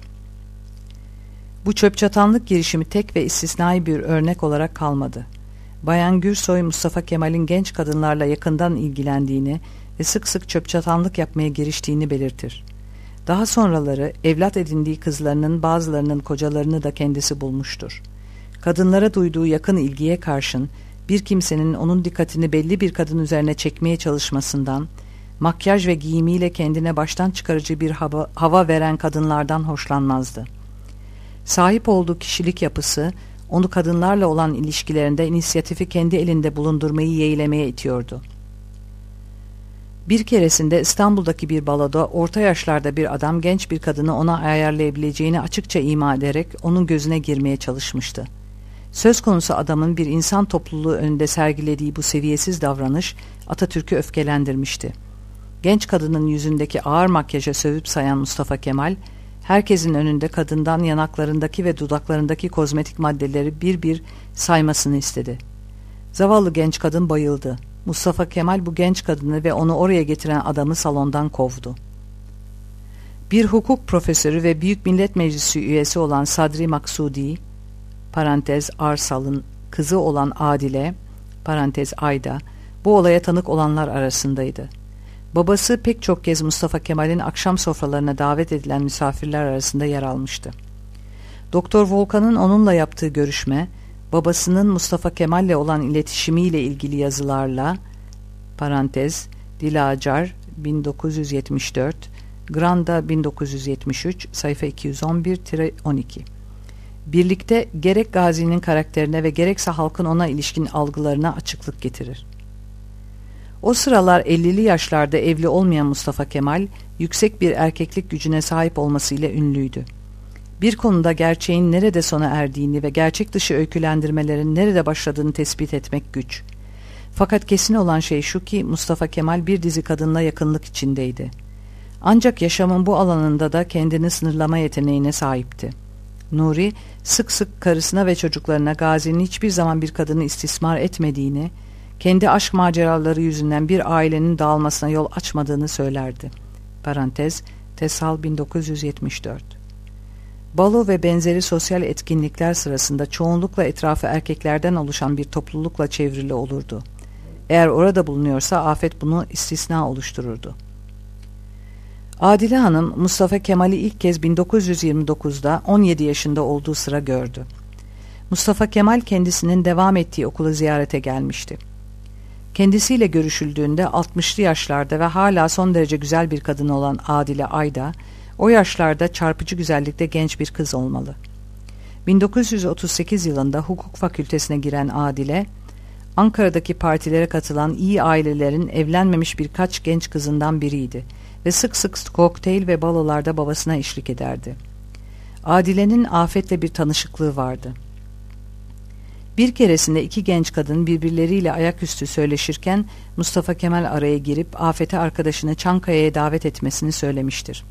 S1: Bu çöpçatanlık girişimi tek ve istisnai bir örnek olarak kalmadı. Bayan Gürsoy, Mustafa Kemal'in genç kadınlarla yakından ilgilendiğini ve sık sık çöpçatanlık yapmaya giriştiğini belirtir. Daha sonraları evlat edindiği kızlarının bazılarının kocalarını da kendisi bulmuştur. Kadınlara duyduğu yakın ilgiye karşın bir kimsenin onun dikkatini belli bir kadın üzerine çekmeye çalışmasından, makyaj ve giyimiyle kendine baştan çıkarıcı bir hava, hava veren kadınlardan hoşlanmazdı. Sahip olduğu kişilik yapısı, onu kadınlarla olan ilişkilerinde inisiyatifi kendi elinde bulundurmayı yeğlemeye itiyordu. Bir keresinde İstanbul'daki bir baloda orta yaşlarda bir adam genç bir kadını ona ayarlayabileceğini açıkça ima ederek onun gözüne girmeye çalışmıştı. Söz konusu adamın bir insan topluluğu önünde sergilediği bu seviyesiz davranış Atatürk'ü öfkelendirmişti. Genç kadının yüzündeki ağır makyaja sövüp sayan Mustafa Kemal, herkesin önünde kadından yanaklarındaki ve dudaklarındaki kozmetik maddeleri bir bir saymasını istedi. Zavallı genç kadın bayıldı. Mustafa Kemal bu genç kadını ve onu oraya getiren adamı salondan kovdu. Bir hukuk profesörü ve Büyük Millet Meclisi üyesi olan Sadri Maksudi, parantez Arsal'ın kızı olan Adile, parantez Ayda, bu olaya tanık olanlar arasındaydı. Babası pek çok kez Mustafa Kemal'in akşam sofralarına davet edilen misafirler arasında yer almıştı. Doktor Volkan'ın onunla yaptığı görüşme, babasının Mustafa Kemal'le olan iletişimiyle ilgili yazılarla, parantez Dilacar bin dokuz yüz yetmiş dört, Granda bin dokuz yüz yetmiş üç, sayfa iki yüz on bir on iki. Birlikte gerek Gazi'nin karakterine ve gerekse halkın ona ilişkin algılarına açıklık getirir. O sıralar ellili yaşlarda evli olmayan Mustafa Kemal, yüksek bir erkeklik gücüne sahip olmasıyla ünlüydü. Bir konuda gerçeğin nerede sona erdiğini ve gerçek dışı öykülendirmelerin nerede başladığını tespit etmek güç. Fakat kesin olan şey şu ki Mustafa Kemal bir dizi kadınla yakınlık içindeydi. Ancak yaşamın bu alanında da kendini sınırlama yeteneğine sahipti. Nuri, sık sık karısına ve çocuklarına Gazi'nin hiçbir zaman bir kadını istismar etmediğini, kendi aşk maceraları yüzünden bir ailenin dağılmasına yol açmadığını söylerdi. Parantez, Tesal bin dokuz yüz yetmiş dört. Balo ve benzeri sosyal etkinlikler sırasında çoğunlukla etrafı erkeklerden oluşan bir toplulukla çevrili olurdu. Eğer orada bulunuyorsa afet bunu istisna oluştururdu. Adile Hanım, Mustafa Kemal'i ilk kez bin dokuz yüz yirmi dokuzda on yedi yaşında olduğu sıra gördü. Mustafa Kemal kendisinin devam ettiği okulu ziyarete gelmişti. Kendisiyle görüşüldüğünde altmışlı yaşlarda ve hala son derece güzel bir kadın olan Adile Ayda, o yaşlarda çarpıcı güzellikte genç bir kız olmalı. bin dokuz yüz otuz sekiz yılında hukuk fakültesine giren Adile, Ankara'daki partilere katılan iyi ailelerin evlenmemiş birkaç genç kızından biriydi ve sık sık kokteyl ve balolarda babasına eşlik ederdi. Adile'nin Afet'le bir tanışıklığı vardı. Bir keresinde iki genç kadın birbirleriyle ayaküstü söyleşirken Mustafa Kemal araya girip Afet'e arkadaşını Çankaya'ya davet etmesini söylemiştir.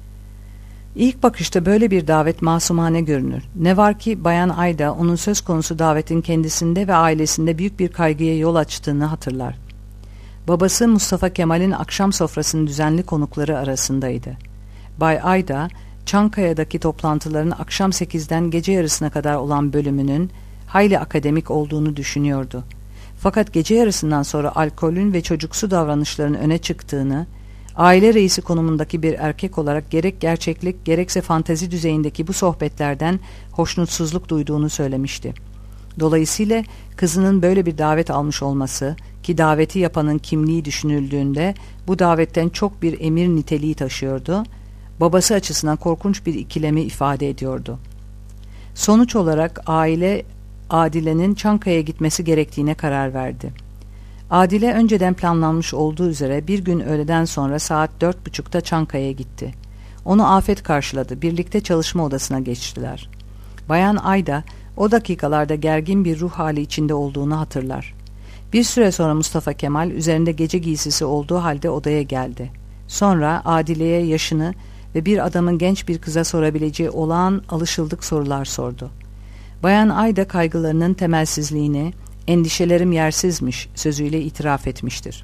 S1: İlk bakışta böyle bir davet masumane görünür. Ne var ki Bayan Ayda onun söz konusu davetin kendisinde ve ailesinde büyük bir kaygıya yol açtığını hatırlar. Babası Mustafa Kemal'in akşam sofrasının düzenli konukları arasındaydı. Bay Ayda, Çankaya'daki toplantıların akşam sekizden gece yarısına kadar olan bölümünün hayli akademik olduğunu düşünüyordu. Fakat gece yarısından sonra alkolün ve çocuksu davranışların öne çıktığını, aile reisi konumundaki bir erkek olarak gerek gerçeklik gerekse fantezi düzeyindeki bu sohbetlerden hoşnutsuzluk duyduğunu söylemişti. Dolayısıyla kızının böyle bir davet almış olması, ki daveti yapanın kimliği düşünüldüğünde bu davetten çok bir emir niteliği taşıyordu, babası açısından korkunç bir ikilemi ifade ediyordu. Sonuç olarak aile Adile'nin Çankaya'ya gitmesi gerektiğine karar verdi. Adile önceden planlanmış olduğu üzere bir gün öğleden sonra saat dört buçukta Çankaya'ya gitti. Onu Afet karşıladı. Birlikte çalışma odasına geçtiler. Bayan Ayda o dakikalarda gergin bir ruh hali içinde olduğunu hatırlar. Bir süre sonra Mustafa Kemal üzerinde gece giysisi olduğu halde odaya geldi. Sonra Adile'ye yaşını ve bir adamın genç bir kıza sorabileceği olağan alışıldık sorular sordu. Bayan Ayda kaygılarının temelsizliğini, endişelerim yersizmiş sözüyle itiraf etmiştir.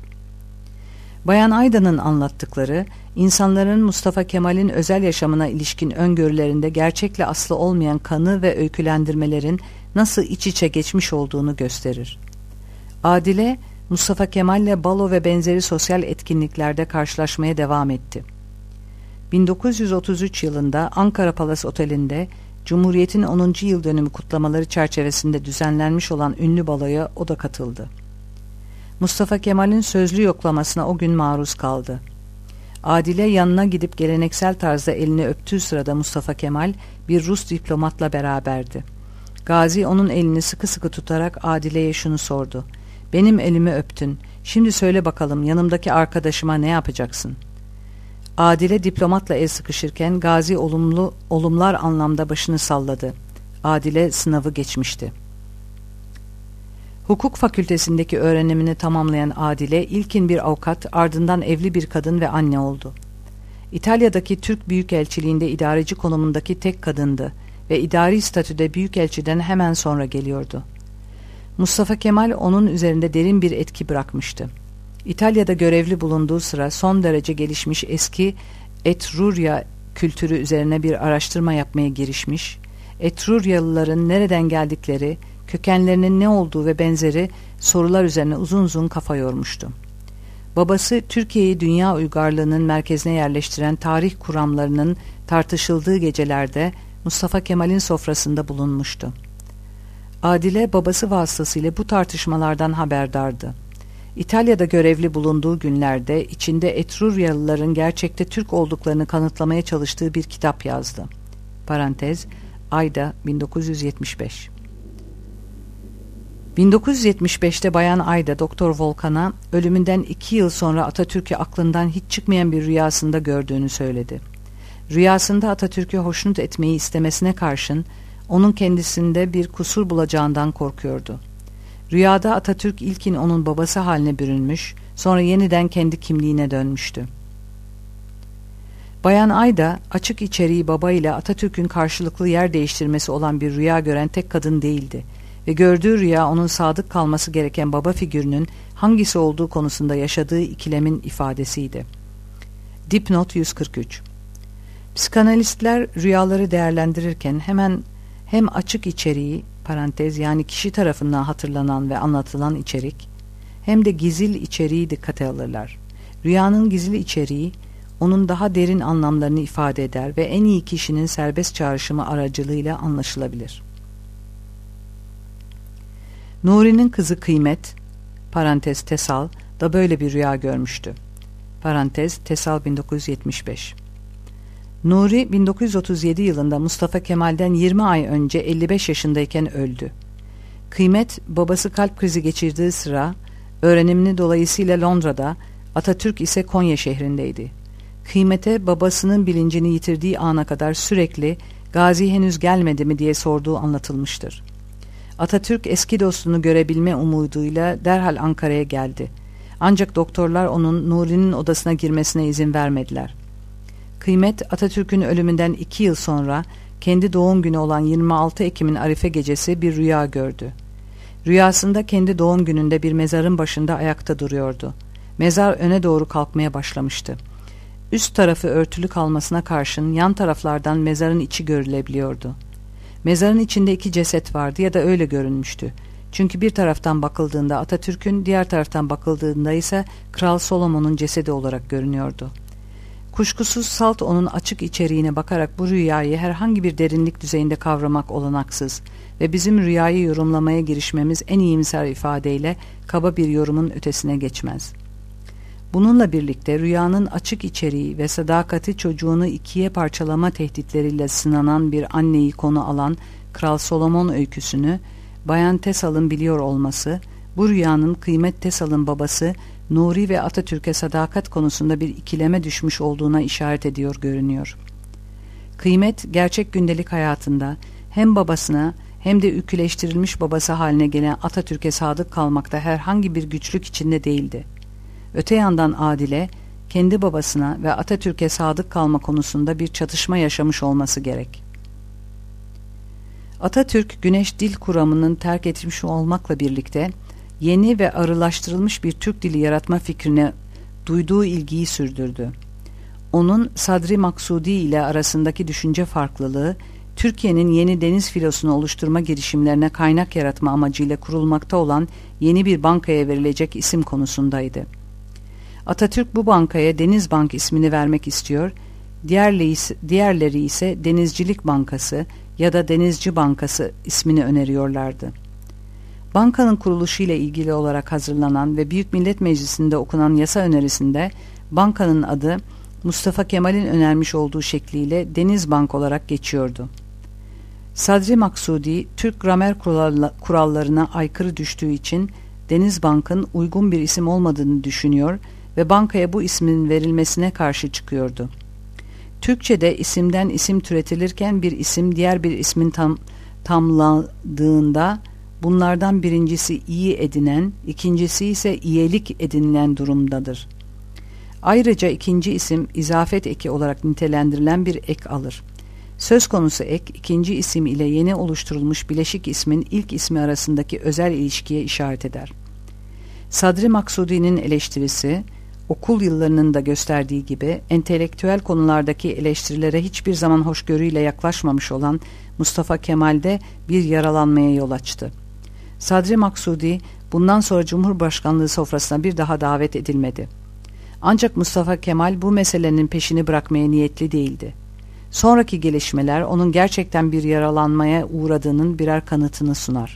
S1: Bayan Ayda'nın anlattıkları, insanların Mustafa Kemal'in özel yaşamına ilişkin öngörülerinde gerçekle aslı olmayan kanı ve öykülendirmelerin nasıl iç içe geçmiş olduğunu gösterir. Adile, Mustafa Kemal'le balo ve benzeri sosyal etkinliklerde karşılaşmaya devam etti. bin dokuz yüz otuz üç yılında Ankara Palas Oteli'nde Cumhuriyet'in onuncu yıl dönümü kutlamaları çerçevesinde düzenlenmiş olan ünlü baloya o da katıldı. Mustafa Kemal'in sözlü yoklamasına o gün maruz kaldı. Adile yanına gidip geleneksel tarzda elini öptüğü sırada Mustafa Kemal bir Rus diplomatla beraberdi. Gazi onun elini sıkı sıkı tutarak Adile'ye şunu sordu. Benim elimi öptün. Şimdi söyle bakalım yanımdaki arkadaşıma ne yapacaksın? Adile diplomatla el sıkışırken Gazi olumlu olumlar anlamda başını salladı. Adile sınavı geçmişti. Hukuk fakültesindeki öğrenimini tamamlayan Adile ilkin bir avukat, ardından evli bir kadın ve anne oldu. İtalya'daki Türk Büyükelçiliğinde idareci konumundaki tek kadındı ve idari statüde büyükelçiden hemen sonra geliyordu. Mustafa Kemal onun üzerinde derin bir etki bırakmıştı. İtalya'da görevli bulunduğu sıra son derece gelişmiş eski Etrurya kültürü üzerine bir araştırma yapmaya girişmiş, Etruryalıların nereden geldikleri, kökenlerinin ne olduğu ve benzeri sorular üzerine uzun uzun kafa yormuştu. Babası Türkiye'yi dünya uygarlığının merkezine yerleştiren tarih kuramlarının tartışıldığı gecelerde Mustafa Kemal'in sofrasında bulunmuştu. Adile babası vasıtasıyla bu tartışmalardan haberdardı. İtalya'da görevli bulunduğu günlerde içinde Etruryalıların gerçekte Türk olduklarını kanıtlamaya çalıştığı bir kitap yazdı. Parantez, Ayda bin dokuz yüz yetmiş beş. bin dokuz yüz yetmiş beşte Bayan Ayda Doktor Volkan'a ölümünden iki yıl sonra Atatürk'ü aklından hiç çıkmayan bir rüyasında gördüğünü söyledi. Rüyasında Atatürk'ü hoşnut etmeyi istemesine karşın onun kendisinde bir kusur bulacağından korkuyordu. Rüyada Atatürk ilkin onun babası haline bürünmüş, sonra yeniden kendi kimliğine dönmüştü. Bayan Ayda, açık içeriği baba ile Atatürk'ün karşılıklı yer değiştirmesi olan bir rüya gören tek kadın değildi ve gördüğü rüya onun sadık kalması gereken baba figürünün hangisi olduğu konusunda yaşadığı ikilemin ifadesiydi. Dipnot yüz kırk üç. Psikanalistler rüyaları değerlendirirken hemen hem açık içeriği, parantez yani kişi tarafından hatırlanan ve anlatılan içerik, hem de gizil içeriği dikkate alırlar. Rüyanın gizli içeriği, onun daha derin anlamlarını ifade eder ve en iyi kişinin serbest çağrışımı aracılığıyla anlaşılabilir. Nuri'nin kızı Kıymet, parantez Tesal, da böyle bir rüya görmüştü. Parantez Tesal bin dokuz yüz yetmiş beş. Nuri bin dokuz yüz otuz yedi yılında Mustafa Kemal'den yirmi ay önce elli beş yaşındayken öldü. Kıymet, babası kalp krizi geçirdiği sıra öğrenimini dolayısıyla Londra'da, Atatürk ise Konya şehrindeydi. Kıymet'e babasının bilincini yitirdiği ana kadar sürekli Gazi henüz gelmedi mi diye sorduğu anlatılmıştır. Atatürk eski dostunu görebilme umuduyla derhal Ankara'ya geldi. Ancak doktorlar onun Nuri'nin odasına girmesine izin vermediler. Kıymet, Atatürk'ün ölümünden iki yıl sonra kendi doğum günü olan yirmi altı Ekim'in Arife gecesi bir rüya gördü. Rüyasında kendi doğum gününde bir mezarın başında ayakta duruyordu. Mezar öne doğru kalkmaya başlamıştı. Üst tarafı örtülü kalmasına karşın yan taraflardan mezarın içi görülebiliyordu. Mezarın içinde iki ceset vardı ya da öyle görünmüştü. Çünkü bir taraftan bakıldığında Atatürk'ün, diğer taraftan bakıldığında ise Kral Solomon'un cesedi olarak görünüyordu. Kuşkusuz Salt onun açık içeriğine bakarak bu rüyayı herhangi bir derinlik düzeyinde kavramak olanaksız ve bizim rüyayı yorumlamaya girişmemiz en iyimser ifadeyle kaba bir yorumun ötesine geçmez. Bununla birlikte rüyanın açık içeriği ve sadakati çocuğunu ikiye parçalama tehditleriyle sınanan bir anneyi konu alan Kral Solomon öyküsünü Bayan Tesal'ın biliyor olması, bu rüyanın Kıymet Tesal'ın babası Nuri ve Atatürk'e sadakat konusunda bir ikileme düşmüş olduğuna işaret ediyor görünüyor. Kıymet, gerçek gündelik hayatında hem babasına hem de üküleştirilmiş babası haline gelen Atatürk'e sadık kalmakta herhangi bir güçlük içinde değildi. Öte yandan Adile, kendi babasına ve Atatürk'e sadık kalma konusunda bir çatışma yaşamış olması gerek. Atatürk, Güneş dil kuramının terk etmiş olmakla birlikte yeni ve arılaştırılmış bir Türk dili yaratma fikrine duyduğu ilgiyi sürdürdü. Onun Sadri Maksudi ile arasındaki düşünce farklılığı, Türkiye'nin yeni deniz filosunu oluşturma girişimlerine kaynak yaratma amacıyla kurulmakta olan yeni bir bankaya verilecek isim konusundaydı. Atatürk bu bankaya Denizbank ismini vermek istiyor, diğerleri ise Denizcilik Bankası ya da Denizci Bankası ismini öneriyorlardı. Bankanın kuruluşu ile ilgili olarak hazırlanan ve Büyük Millet Meclisi'nde okunan yasa önerisinde bankanın adı Mustafa Kemal'in önermiş olduğu şekliyle Denizbank olarak geçiyordu. Sadri Maksudi, Türk gramer kurallarına aykırı düştüğü için Denizbank'ın uygun bir isim olmadığını düşünüyor ve bankaya bu ismin verilmesine karşı çıkıyordu. Türkçe'de isimden isim türetilirken bir isim diğer bir ismin tam, tamladığında bunlardan birincisi iyi edinen, ikincisi ise iyilik edinilen durumdadır. Ayrıca ikinci isim izafet eki olarak nitelendirilen bir ek alır. Söz konusu ek, ikinci isim ile yeni oluşturulmuş bileşik ismin ilk ismi arasındaki özel ilişkiye işaret eder. Sadri Maksudi'nin eleştirisi, okul yıllarının da gösterdiği gibi entelektüel konulardaki eleştirilere hiçbir zaman hoşgörüyle yaklaşmamış olan Mustafa Kemal'de bir yaralanmaya yol açtı. Sadri Maksudi bundan sonra Cumhurbaşkanlığı sofrasına bir daha davet edilmedi. Ancak Mustafa Kemal bu meselenin peşini bırakmaya niyetli değildi. Sonraki gelişmeler onun gerçekten bir yaralanmaya uğradığının birer kanıtını sunar.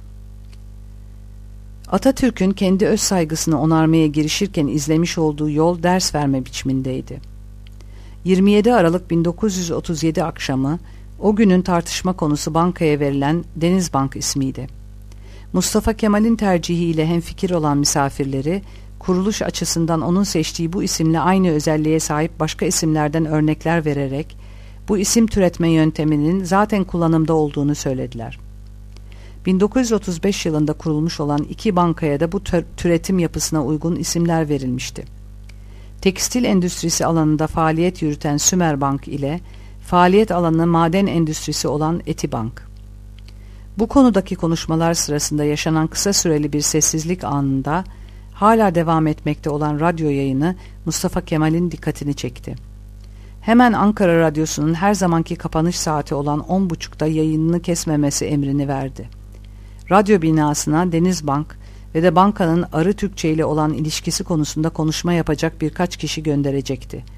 S1: Atatürk'ün kendi öz saygısını onarmaya girişirken izlemiş olduğu yol ders verme biçimindeydi. yirmi yedi Aralık bin dokuz yüz otuz yedi akşamı o günün tartışma konusu bankaya verilen Denizbank ismiydi. Mustafa Kemal'in tercihiyle hemfikir olan misafirleri, kuruluş açısından onun seçtiği bu isimle aynı özelliğe sahip başka isimlerden örnekler vererek, bu isim türetme yönteminin zaten kullanımda olduğunu söylediler. bin dokuz yüz otuz beş yılında kurulmuş olan iki bankaya da bu türetim yapısına uygun isimler verilmişti. Tekstil endüstrisi alanında faaliyet yürüten Sümerbank ile faaliyet alanı maden endüstrisi olan Etibank. Bu konudaki konuşmalar sırasında yaşanan kısa süreli bir sessizlik anında hala devam etmekte olan radyo yayını Mustafa Kemal'in dikkatini çekti. Hemen Ankara Radyosu'nun her zamanki kapanış saati olan on buçukta yayınını kesmemesi emrini verdi. Radyo binasına Denizbank ve de bankanın Arı Türkçe ile olan ilişkisi konusunda konuşma yapacak birkaç kişi gönderecekti.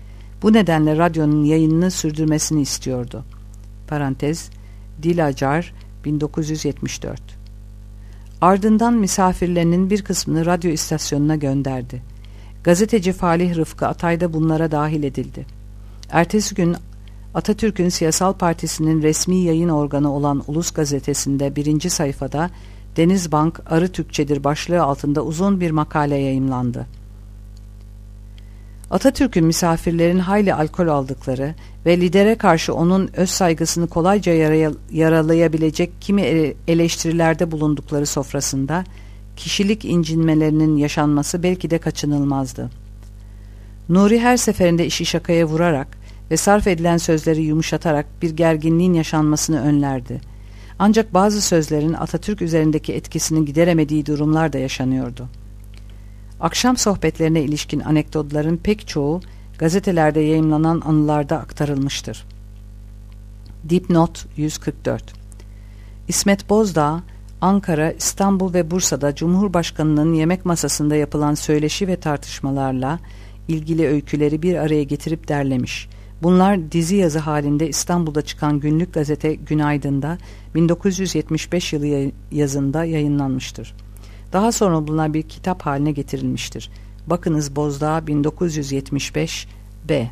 S1: Bu nedenle radyonun yayınını sürdürmesini istiyordu. Parantez, Dil Acar, bin dokuz yüz yetmiş dört. Ardından misafirlerinin bir kısmını radyo istasyonuna gönderdi. Gazeteci Falih Rıfkı Atay da bunlara dahil edildi. Ertesi gün Atatürk'ün siyasal partisinin resmi yayın organı olan Ulus Gazetesi'nde birinci sayfada Denizbank Arı Türkçedir başlığı altında uzun bir makale yayımlandı. Atatürk'ün misafirlerin hayli alkol aldıkları ve lidere karşı onun öz saygısını kolayca yaralayabilecek kimi eleştirilerde bulundukları sofrasında kişilik incinmelerinin yaşanması belki de kaçınılmazdı. Nuri her seferinde işi şakaya vurarak ve sarf edilen sözleri yumuşatarak bir gerginliğin yaşanmasını önlerdi. Ancak bazı sözlerin Atatürk üzerindeki etkisini gideremediği durumlar da yaşanıyordu. Akşam sohbetlerine ilişkin anekdotların pek çoğu gazetelerde yayımlanan anılarda aktarılmıştır. Dipnot yüz kırk dört. İsmet Bozdağ, Ankara, İstanbul ve Bursa'da Cumhurbaşkanı'nın yemek masasında yapılan söyleşi ve tartışmalarla ilgili öyküleri bir araya getirip derlemiş. Bunlar dizi yazı halinde İstanbul'da çıkan günlük gazete Günaydın'da bin dokuz yüz yetmiş beş yılı yazında yayınlanmıştır. Daha sonra bunlar bir kitap haline getirilmiştir. Bakınız Bozdağ bin dokuz yüz yetmiş beş B.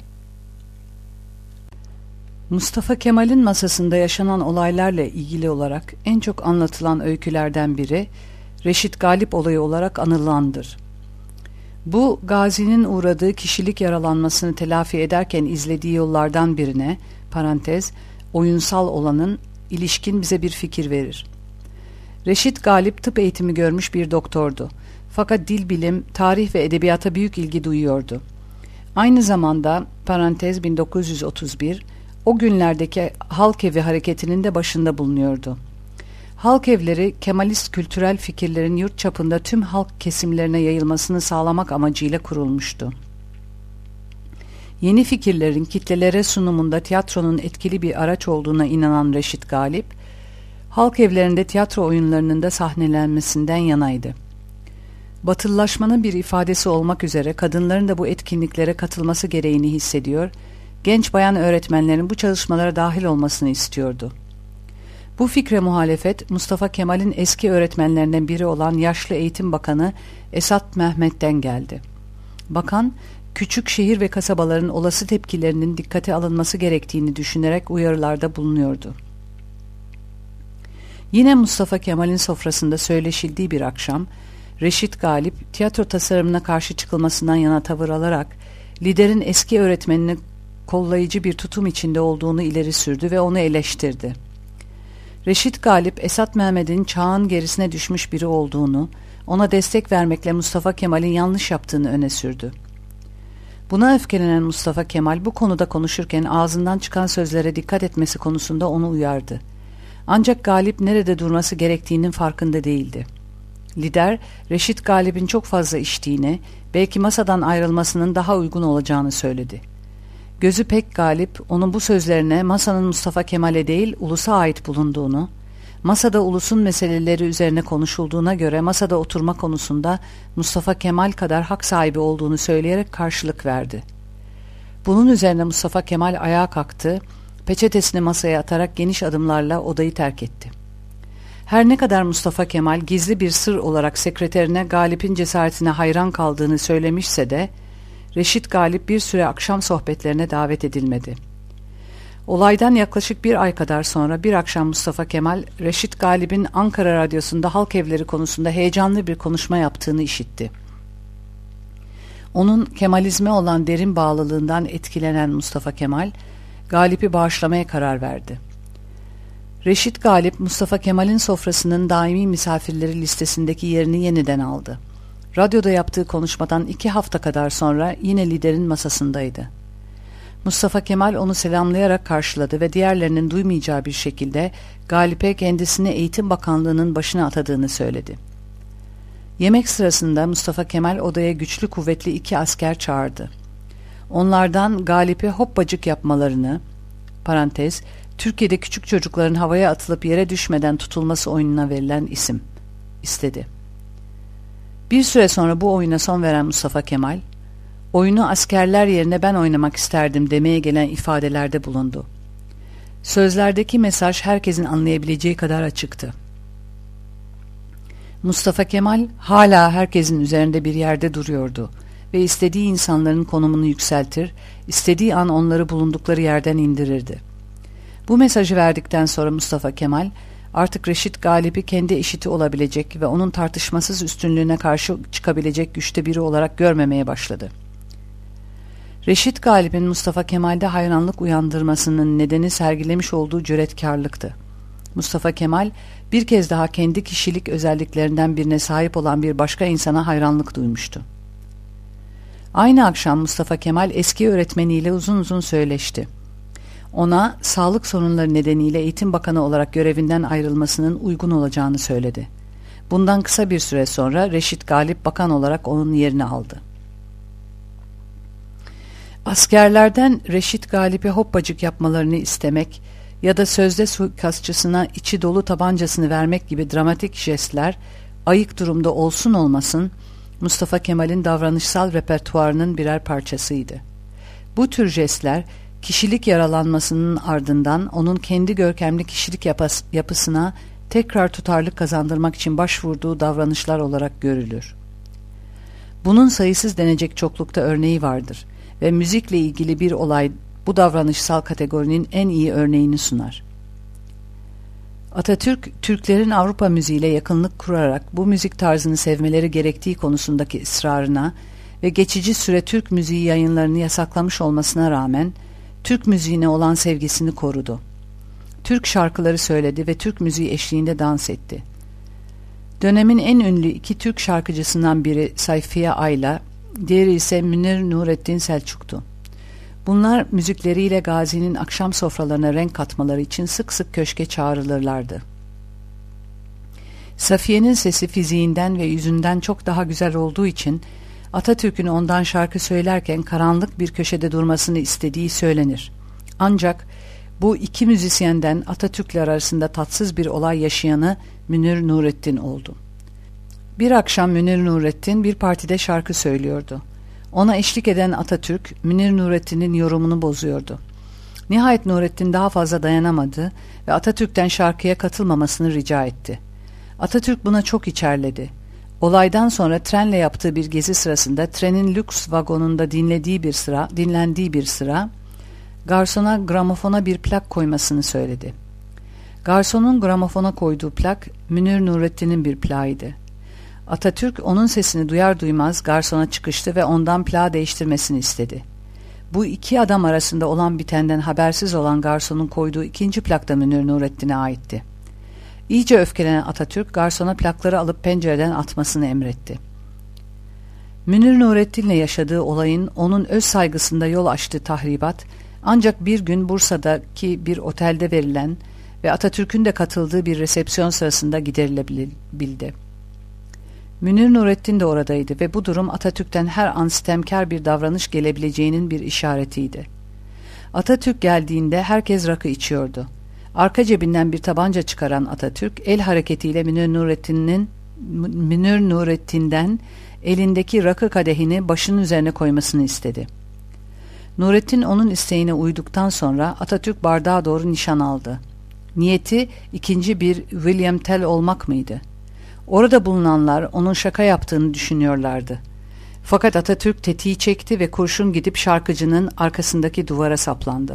S1: Mustafa Kemal'in masasında yaşanan olaylarla ilgili olarak en çok anlatılan öykülerden biri Reşit Galip olayı olarak anılandır. Bu Gazi'nin uğradığı kişilik yaralanmasını telafi ederken izlediği yollardan birine, parantez, oyunsal olanın ilişkin bize bir fikir verir. Reşit Galip tıp eğitimi görmüş bir doktordu. Fakat dil bilim, tarih ve edebiyata büyük ilgi duyuyordu. Aynı zamanda, parantez bin dokuz yüz otuz bir, o günlerdeki halk evi hareketinin de başında bulunuyordu. Halk evleri, Kemalist kültürel fikirlerin yurt çapında tüm halk kesimlerine yayılmasını sağlamak amacıyla kurulmuştu. Yeni fikirlerin kitlelere sunumunda tiyatronun etkili bir araç olduğuna inanan Reşit Galip, halk evlerinde tiyatro oyunlarının da sahnelenmesinden yanaydı. Batılılaşmanın bir ifadesi olmak üzere kadınların da bu etkinliklere katılması gereğini hissediyor, genç bayan öğretmenlerin bu çalışmalara dahil olmasını istiyordu. Bu fikre muhalefet, Mustafa Kemal'in eski öğretmenlerinden biri olan yaşlı Eğitim Bakanı Esat Mehmet'ten geldi. Bakan, küçük şehir ve kasabaların olası tepkilerinin dikkate alınması gerektiğini düşünerek uyarılarda bulunuyordu. Yine Mustafa Kemal'in sofrasında söyleşildiği bir akşam, Reşit Galip, tiyatro tasarımına karşı çıkılmasından yana tavır alarak, liderin eski öğretmenini kollayıcı bir tutum içinde olduğunu ileri sürdü ve onu eleştirdi. Reşit Galip, Esat Mehmet'in çağın gerisine düşmüş biri olduğunu, ona destek vermekle Mustafa Kemal'in yanlış yaptığını öne sürdü. Buna öfkelenen Mustafa Kemal bu konuda konuşurken ağzından çıkan sözlere dikkat etmesi konusunda onu uyardı. Ancak Galip nerede durması gerektiğinin farkında değildi. Lider, Reşit Galip'in çok fazla içtiğini, belki masadan ayrılmasının daha uygun olacağını söyledi. Gözü pek Galip, onun bu sözlerine masanın Mustafa Kemal'e değil, ulusa ait bulunduğunu, masada ulusun meseleleri üzerine konuşulduğuna göre masada oturma konusunda Mustafa Kemal kadar hak sahibi olduğunu söyleyerek karşılık verdi. Bunun üzerine Mustafa Kemal ayağa kalktı, peçetesini masaya atarak geniş adımlarla odayı terk etti. Her ne kadar Mustafa Kemal gizli bir sır olarak sekreterine Galip'in cesaretine hayran kaldığını söylemişse de, Reşit Galip bir süre akşam sohbetlerine davet edilmedi. Olaydan yaklaşık bir ay kadar sonra bir akşam Mustafa Kemal, Reşit Galip'in Ankara Radyosu'nda halk evleri konusunda heyecanlı bir konuşma yaptığını işitti. Onun Kemalizme olan derin bağlılığından etkilenen Mustafa Kemal, Galip'i bağışlamaya karar verdi. Reşit Galip, Mustafa Kemal'in sofrasının daimi misafirleri listesindeki yerini yeniden aldı. Radyoda yaptığı konuşmadan iki hafta kadar sonra yine liderin masasındaydı. Mustafa Kemal onu selamlayarak karşıladı ve diğerlerinin duymayacağı bir şekilde Galip'e kendisini Eğitim Bakanlığı'nın başına atadığını söyledi. Yemek sırasında Mustafa Kemal odaya güçlü kuvvetli iki asker çağırdı. Onlardan Galip'e hoppacık yapmalarını, parantez, Türkiye'de küçük çocukların havaya atılıp yere düşmeden tutulması oyununa verilen isim, istedi. Bir süre sonra bu oyuna son veren Mustafa Kemal, oyunu askerler yerine ben oynamak isterdim demeye gelen ifadelerde bulundu. Sözlerdeki mesaj herkesin anlayabileceği kadar açıktı. Mustafa Kemal hala herkesin üzerinde bir yerde duruyordu ve istediği insanların konumunu yükseltir, istediği an onları bulundukları yerden indirirdi. Bu mesajı verdikten sonra Mustafa Kemal artık Reşit Galip'i kendi eşiti olabilecek ve onun tartışmasız üstünlüğüne karşı çıkabilecek güçte biri olarak görmemeye başladı. Reşit Galip'in Mustafa Kemal'de hayranlık uyandırmasının nedeni sergilemiş olduğu cüretkarlıktı. Mustafa Kemal bir kez daha kendi kişilik özelliklerinden birine sahip olan bir başka insana hayranlık duymuştu. Aynı akşam Mustafa Kemal eski öğretmeniyle uzun uzun söyleşti. Ona sağlık sorunları nedeniyle Eğitim Bakanı olarak görevinden ayrılmasının uygun olacağını söyledi. Bundan kısa bir süre sonra Reşit Galip bakan olarak onun yerini aldı. Askerlerden Reşit Galip'e hoppacık yapmalarını istemek ya da sözde suikastçısına içi dolu tabancasını vermek gibi dramatik jestler ayık durumda olsun olmasın Mustafa Kemal'in davranışsal repertuarının birer parçasıydı. Bu tür jestler kişilik yaralanmasının ardından onun kendi görkemli kişilik yapıs yapısına tekrar tutarlılık kazandırmak için başvurduğu davranışlar olarak görülür. Bunun sayısız denecek çoklukta örneği vardır ve müzikle ilgili bir olay bu davranışsal kategorinin en iyi örneğini sunar. Atatürk, Türklerin Avrupa müziğiyle yakınlık kurarak bu müzik tarzını sevmeleri gerektiği konusundaki ısrarına ve geçici süre Türk müziği yayınlarını yasaklamış olmasına rağmen Türk müziğine olan sevgisini korudu. Türk şarkıları söyledi ve Türk müziği eşliğinde dans etti. Dönemin en ünlü iki Türk şarkıcısından biri Sayfiye Ayla, diğeri ise Münir Nurettin Selçuk'tu. Bunlar müzikleriyle Gazi'nin akşam sofralarına renk katmaları için sık sık köşke çağrılırlardı. Safiye'nin sesi fiziğinden ve yüzünden çok daha güzel olduğu için Atatürk'ün ondan şarkı söylerken karanlık bir köşede durmasını istediği söylenir. Ancak bu iki müzisyenden Atatürk'le arasında tatsız bir olay yaşayanı Münir Nurettin oldu. Bir akşam Münir Nurettin bir partide şarkı söylüyordu. Ona eşlik eden Atatürk, Münir Nurettin'in yorumunu bozuyordu. Nihayet Nurettin daha fazla dayanamadı ve Atatürk'ten şarkıya katılmamasını rica etti. Atatürk buna çok içerledi. Olaydan sonra trenle yaptığı bir gezi sırasında trenin lüks vagonunda dinlediği bir sıra, dinlendiği bir sıra, garsona gramofona bir plak koymasını söyledi. Garsonun gramofona koyduğu plak Münir Nurettin'in bir plağıydı. Atatürk onun sesini duyar duymaz garsona çıkıştı ve ondan plağı değiştirmesini istedi. Bu iki adam arasında olan bitenden habersiz olan garsonun koyduğu ikinci plak da Münir Nurettin'e aitti. İyice öfkelenen Atatürk garsona plakları alıp pencereden atmasını emretti. Münir Nurettin'le yaşadığı olayın onun öz saygısında yol açtığı tahribat ancak bir gün Bursa'daki bir otelde verilen ve Atatürk'ün de katıldığı bir resepsiyon sırasında giderilebildi. Münir Nurettin de oradaydı ve bu durum Atatürk'ten her an sitemkar bir davranış gelebileceğinin bir işaretiydi. Atatürk geldiğinde herkes rakı içiyordu. Arka cebinden bir tabanca çıkaran Atatürk el hareketiyle Münir Nurettin'in Münir Nurettin'den elindeki rakı kadehini başının üzerine koymasını istedi. Nurettin onun isteğine uyduktan sonra Atatürk bardağa doğru nişan aldı. Niyeti ikinci bir William Tell olmak mıydı? Orada bulunanlar onun şaka yaptığını düşünüyorlardı. Fakat Atatürk tetiği çekti ve kurşun gidip şarkıcının arkasındaki duvara saplandı.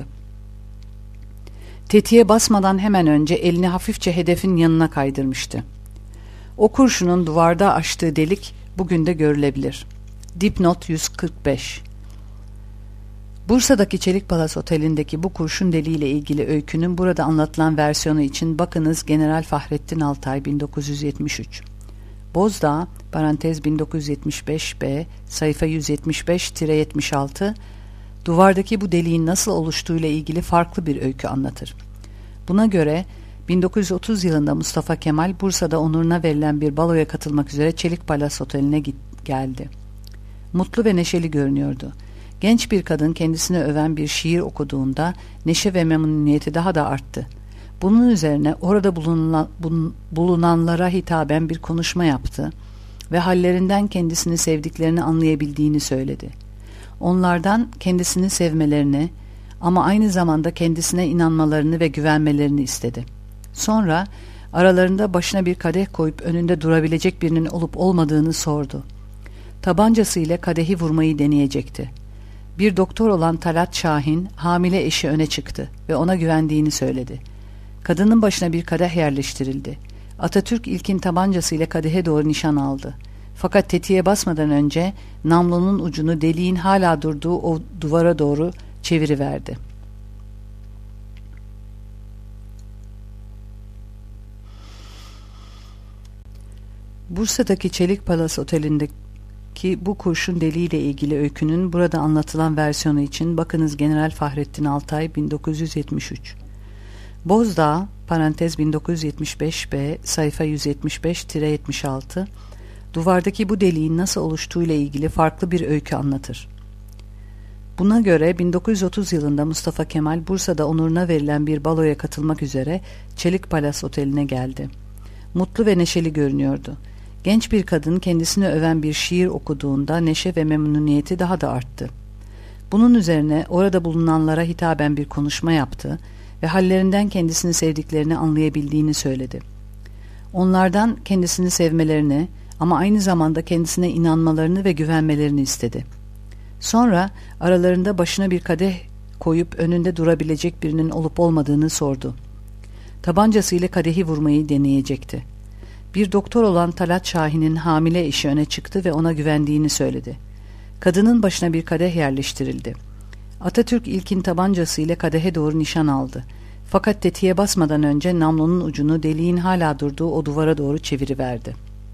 S1: Tetiğe basmadan hemen önce elini hafifçe hedefin yanına kaydırmıştı. O kurşunun duvarda açtığı delik bugün de görülebilir. Dipnot yüz kırk beş. Bursa'daki Çelik Palas Oteli'ndeki bu kurşun deliğiyle ilgili öykünün burada anlatılan versiyonu için bakınız General Fahrettin Altay bin dokuz yüz yetmiş üç. Bozdağ, parantez bin dokuz yüz yetmiş beş B, sayfa yüz yetmiş beş yetmiş altı, duvardaki bu deliğin nasıl oluştuğuyla ilgili farklı bir öykü anlatır. Buna göre bin dokuz yüz otuz yılında Mustafa Kemal Bursa'da onuruna verilen bir baloya katılmak üzere Çelik Palas Oteli'ne geldi. Mutlu ve neşeli görünüyordu. Genç bir kadın kendisini öven bir şiir okuduğunda neşe ve memnuniyeti daha da arttı. Bunun üzerine orada bulunan, bulunanlara hitaben bir konuşma yaptı ve hallerinden kendisini sevdiklerini anlayabildiğini söyledi. Onlardan kendisini sevmelerini ama aynı zamanda kendisine inanmalarını ve güvenmelerini istedi. Sonra aralarında başına bir kadeh koyup önünde durabilecek birinin olup olmadığını sordu. Tabancasıyla kadehi vurmayı deneyecekti. Bir doktor olan Talat Şahin hamile eşi öne çıktı ve ona güvendiğini söyledi. Kadının başına bir kadeh yerleştirildi. Atatürk ilkin tabancasıyla kadehe doğru nişan aldı. Fakat tetiğe basmadan önce namlunun ucunu deliğin hala durduğu o duvara doğru çeviriverdi. Bursa'daki Çelik Palas Oteli'ndeki bu kurşun deliğiyle ilgili öykünün burada anlatılan versiyonu için bakınız General Fahrettin Altay bin dokuz yüz yetmiş üç. Bozdağ parantez bin dokuz yüz yetmiş beş B sayfa yüz yetmiş beş yetmiş altı duvardaki bu deliğin nasıl oluştuğuyla ilgili farklı bir öykü anlatır. Buna göre bin dokuz yüz otuz yılında Mustafa Kemal Bursa'da onuruna verilen bir baloya katılmak üzere Çelik Palas Oteli'ne geldi. Mutlu ve neşeli görünüyordu. Genç bir kadın kendisini öven bir şiir okuduğunda neşe ve memnuniyeti daha da arttı. Bunun üzerine orada bulunanlara hitaben bir konuşma yaptı ve hallerinden kendisini sevdiklerini anlayabildiğini söyledi. Onlardan kendisini sevmelerini ama aynı zamanda kendisine inanmalarını ve güvenmelerini istedi. Sonra aralarında başına bir kadeh koyup önünde durabilecek birinin olup olmadığını sordu. Tabancasıyla kadehi vurmayı deneyecekti. Bir doktor olan Talat Şahin'in hamile eşi öne çıktı ve ona güvendiğini söyledi. Kadının başına bir kadeh yerleştirildi. Atatürk ilkin tabancasıyla kadehe doğru nişan aldı. Fakat tetiğe basmadan önce namlunun ucunu deliğin hala durduğu o duvara doğru çeviriverdi.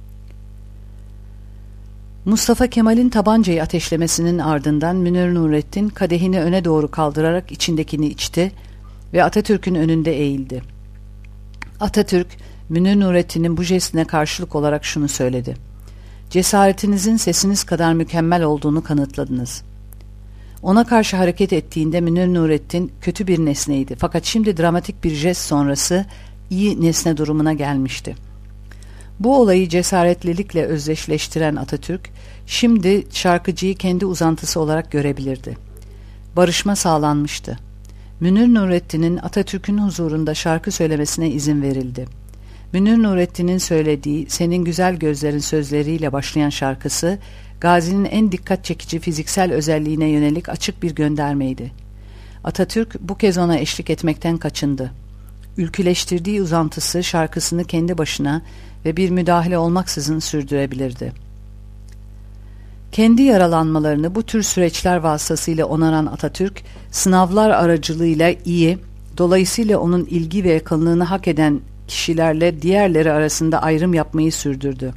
S1: Mustafa Kemal'in tabancayı ateşlemesinin ardından Münir Nurettin kadehini öne doğru kaldırarak içindekini içti ve Atatürk'ün önünde eğildi. Atatürk, Münir Nurettin'in bu jestine karşılık olarak şunu söyledi. Cesaretinizin sesiniz kadar mükemmel olduğunu kanıtladınız. Ona karşı hareket ettiğinde Münir Nurettin kötü bir nesneydi. Fakat şimdi dramatik bir jest sonrası iyi nesne durumuna gelmişti. Bu olayı cesaretlilikle özdeşleştiren Atatürk, şimdi şarkıcıyı kendi uzantısı olarak görebilirdi. Barışma sağlanmıştı. Münir Nurettin'in Atatürk'ün huzurunda şarkı söylemesine izin verildi. Münir Nurettin'in söylediği "Senin güzel gözlerin" sözleriyle başlayan şarkısı, Gazi'nin en dikkat çekici fiziksel özelliğine yönelik açık bir göndermeydi. Atatürk bu kez ona eşlik etmekten kaçındı. Ülküleştirdiği uzantısı şarkısını kendi başına ve bir müdahale olmaksızın sürdürebilirdi. Kendi yaralanmalarını bu tür süreçler vasıtasıyla onaran Atatürk, sınavlar aracılığıyla iyi, dolayısıyla onun ilgi ve yakınlığını hak eden kişilerle diğerleri arasında ayrım yapmayı sürdürdü.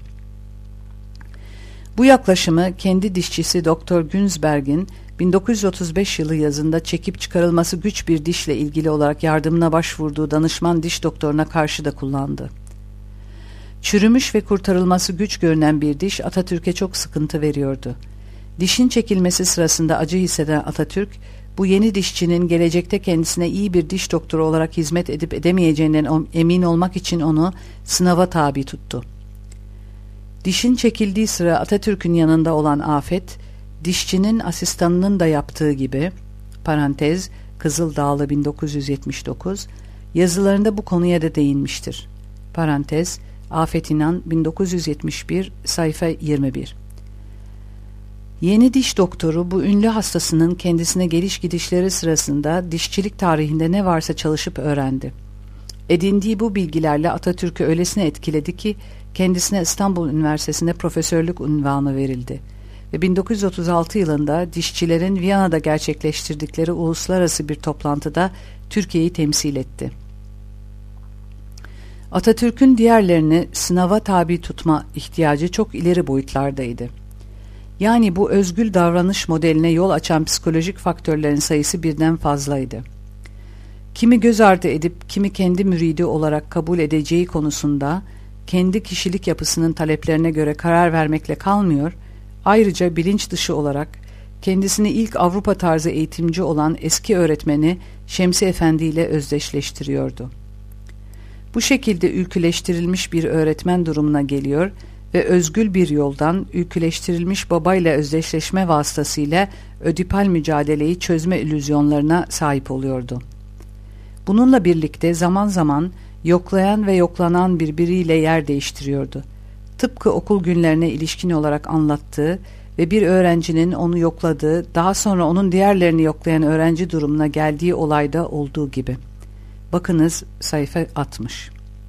S1: Bu yaklaşımı kendi dişçisi Doktor Günzberg'in bin dokuz yüz otuz beş yılı yazında çekip çıkarılması güç bir dişle ilgili olarak yardımına başvurduğu danışman diş doktoruna karşı da kullandı. Çürümüş ve kurtarılması güç görünen bir diş Atatürk'e çok sıkıntı veriyordu. Dişin çekilmesi sırasında acı hisseden Atatürk, bu yeni dişçinin gelecekte kendisine iyi bir diş doktoru olarak hizmet edip edemeyeceğinden emin olmak için onu sınava tabi tuttu. Dişin çekildiği sıra Atatürk'ün yanında olan Afet, dişçinin asistanının da yaptığı gibi, parantez Kızıldağlı bin dokuz yüz yetmiş dokuz, yazılarında bu konuya da değinmiştir. Parantez Afet İnan bin dokuz yüz yetmiş bir sayfa yirmi bir. Yeni diş doktoru bu ünlü hastasının kendisine geliş gidişleri sırasında dişçilik tarihinde ne varsa çalışıp öğrendi. Edindiği bu bilgilerle Atatürk'ü öylesine etkiledi ki kendisine İstanbul Üniversitesi'nde profesörlük unvanı verildi ve bin dokuz yüz otuz altı yılında dişçilerin Viyana'da gerçekleştirdikleri uluslararası bir toplantıda Türkiye'yi temsil etti. Atatürk'ün diğerlerini sınava tabi tutma ihtiyacı çok ileri boyutlardaydı. Yani bu özgül davranış modeline yol açan psikolojik faktörlerin sayısı birden fazlaydı. Kimi göz ardı edip kimi kendi müridi olarak kabul edeceği konusunda kendi kişilik yapısının taleplerine göre karar vermekle kalmıyor, ayrıca bilinç dışı olarak kendisini ilk Avrupa tarzı eğitimci olan eski öğretmeni Şemsi Efendi ile özdeşleştiriyordu. Bu şekilde ülküleştirilmiş bir öğretmen durumuna geliyor ve özgül bir yoldan ülküleştirilmiş babayla özdeşleşme vasıtasıyla ödipal mücadeleyi çözme illüzyonlarına sahip oluyordu. Bununla birlikte zaman zaman yoklayan ve yoklanan birbiriyle yer değiştiriyordu. Tıpkı okul günlerine ilişkin olarak anlattığı ve bir öğrencinin onu yokladığı, daha sonra onun diğerlerini yoklayan öğrenci durumuna geldiği olayda olduğu gibi. Bakınız sayfa altmış.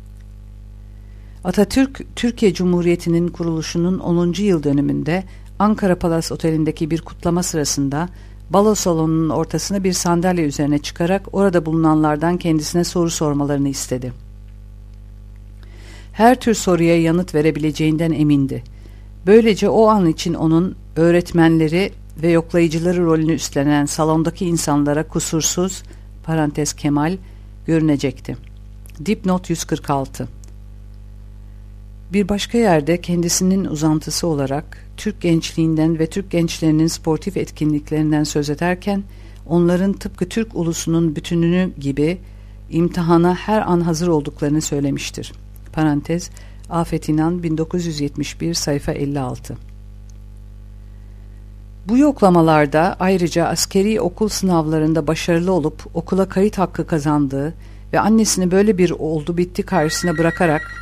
S1: Atatürk, Türkiye Cumhuriyeti'nin kuruluşunun onuncu yıl dönümünde Ankara Palas Oteli'ndeki bir kutlama sırasında balo salonunun ortasına bir sandalye üzerine çıkarak orada bulunanlardan kendisine soru sormalarını istedi. Her tür soruya yanıt verebileceğinden emindi. Böylece o an için onun öğretmenleri ve yoklayıcıları rolünü üstlenen salondaki insanlara kusursuz, parantez Kemal, görünecekti. Dipnot yüz kırk altı. Bir başka yerde kendisinin uzantısı olarak Türk gençliğinden ve Türk gençlerinin sportif etkinliklerinden söz ederken, onların tıpkı Türk ulusunun bütününü gibi imtihana her an hazır olduklarını söylemiştir. Parantez Afet İnan bin dokuz yüz yetmiş bir sayfa elli altı. Bu yoklamalarda ayrıca askeri okul sınavlarında başarılı olup okula kayıt hakkı kazandığı ve annesini böyle bir oldu bitti karşısına bırakarak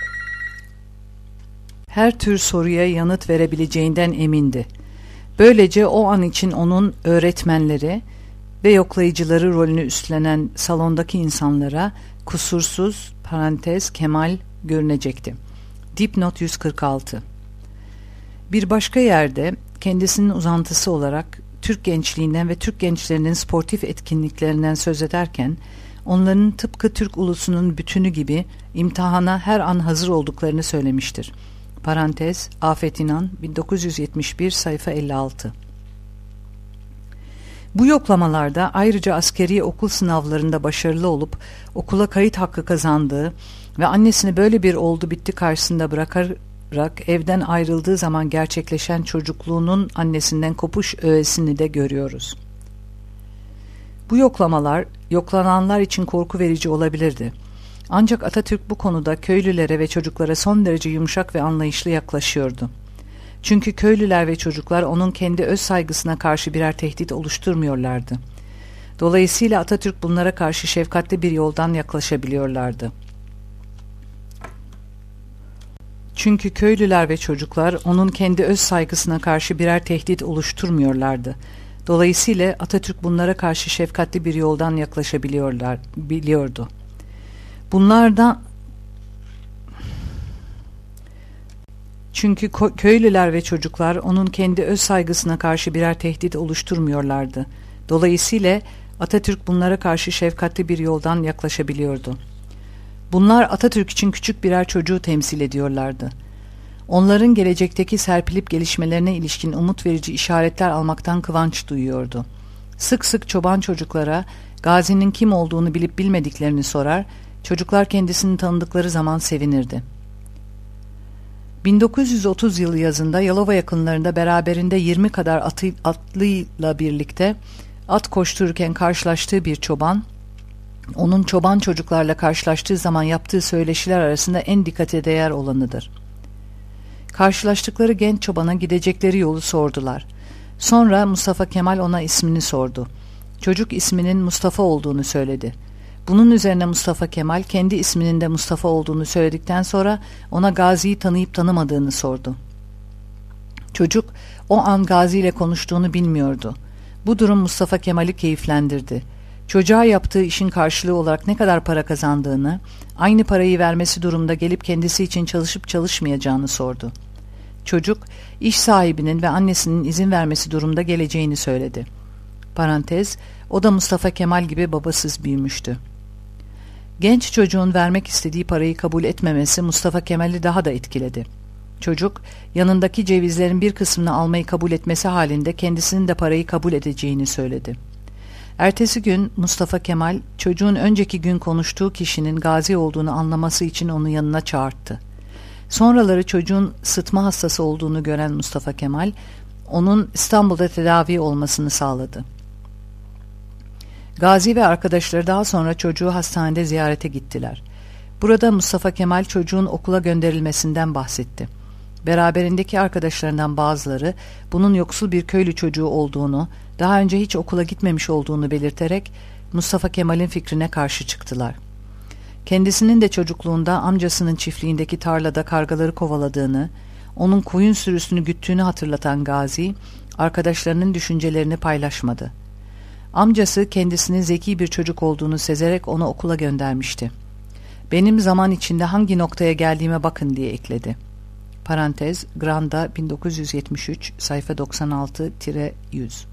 S1: her tür soruya yanıt verebileceğinden emindi. Böylece o an için onun öğretmenleri ve yoklayıcıları rolünü üstlenen salondaki insanlara kusursuz, parantez Kemal, görünecekti. Dipnot yüz kırk altı. Bir başka yerde kendisinin uzantısı olarak Türk gençliğinden ve Türk gençlerinin sportif etkinliklerinden söz ederken, onların tıpkı Türk ulusunun bütünü gibi imtihana her an hazır olduklarını söylemiştir. Parantez Afet İnan bin dokuz yüz yetmiş bir sayfa elli altı. Bu yoklamalarda ayrıca askeri okul sınavlarında başarılı olup okula kayıt hakkı kazandığı ve annesini böyle bir oldu bitti karşısında bırakarak evden ayrıldığı zaman gerçekleşen çocukluğunun annesinden kopuş öğesini de görüyoruz. Bu yoklamalar yoklananlar için korku verici olabilirdi. Ancak Atatürk bu konuda köylülere ve çocuklara son derece yumuşak ve anlayışlı yaklaşıyordu. Çünkü köylüler ve çocuklar onun kendi öz saygısına karşı birer tehdit oluşturmuyorlardı. Dolayısıyla Atatürk bunlara karşı şefkatli bir yoldan yaklaşabiliyorlardı. Çünkü köylüler ve çocuklar onun kendi öz saygısına karşı birer tehdit oluşturmuyorlardı. Dolayısıyla Atatürk bunlara karşı şefkatli bir yoldan yaklaşabiliyorlar, biliyordu. Bunlardan Çünkü köylüler ve çocuklar onun kendi öz saygısına karşı birer tehdit oluşturmuyorlardı. Dolayısıyla Atatürk bunlara karşı şefkatli bir yoldan yaklaşabiliyordu. Bunlar Atatürk için küçük birer çocuğu temsil ediyorlardı. Onların gelecekteki serpilip gelişmelerine ilişkin umut verici işaretler almaktan kıvanç duyuyordu. Sık sık çoban çocuklara Gazi'nin kim olduğunu bilip bilmediklerini sorar, çocuklar kendisini tanıdıkları zaman sevinirdi. bin dokuz yüz otuz yılı yazında Yalova yakınlarında beraberinde yirmi kadar atı, atlıyla birlikte at koştururken karşılaştığı bir çoban, onun çoban çocuklarla karşılaştığı zaman yaptığı söyleşiler arasında en dikkate değer olanıdır. Karşılaştıkları genç çobana gidecekleri yolu sordular. Sonra Mustafa Kemal ona ismini sordu. Çocuk isminin Mustafa olduğunu söyledi. Bunun üzerine Mustafa Kemal kendi isminin de Mustafa olduğunu söyledikten sonra ona Gazi'yi tanıyıp tanımadığını sordu. Çocuk o an Gazi ile konuştuğunu bilmiyordu. Bu durum Mustafa Kemal'i keyiflendirdi. Çocuğa yaptığı işin karşılığı olarak ne kadar para kazandığını, aynı parayı vermesi durumda gelip kendisi için çalışıp çalışmayacağını sordu. Çocuk, iş sahibinin ve annesinin izin vermesi durumda geleceğini söyledi. Parantez, o da Mustafa Kemal gibi babasız büyümüştü. Genç çocuğun vermek istediği parayı kabul etmemesi Mustafa Kemal'i daha da etkiledi. Çocuk, yanındaki cevizlerin bir kısmını almayı kabul etmesi halinde kendisinin de parayı kabul edeceğini söyledi. Ertesi gün Mustafa Kemal, çocuğun önceki gün konuştuğu kişinin Gazi olduğunu anlaması için onu yanına çağırttı. Sonraları çocuğun sıtma hastası olduğunu gören Mustafa Kemal, onun İstanbul'da tedavi olmasını sağladı. Gazi ve arkadaşları daha sonra çocuğu hastanede ziyarete gittiler. Burada Mustafa Kemal çocuğun okula gönderilmesinden bahsetti. Beraberindeki arkadaşlarından bazıları bunun yoksul bir köylü çocuğu olduğunu, daha önce hiç okula gitmemiş olduğunu belirterek Mustafa Kemal'in fikrine karşı çıktılar. Kendisinin de çocukluğunda amcasının çiftliğindeki tarlada kargaları kovaladığını, onun koyun sürüsünü güttüğünü hatırlatan Gazi, arkadaşlarının düşüncelerini paylaşmadı. Amcası kendisinin zeki bir çocuk olduğunu sezerek onu okula göndermişti. Benim zaman içinde hangi noktaya geldiğime bakın diye ekledi. Parantez, Granda bin dokuz yüz yetmiş üç, sayfa doksan altı yüz.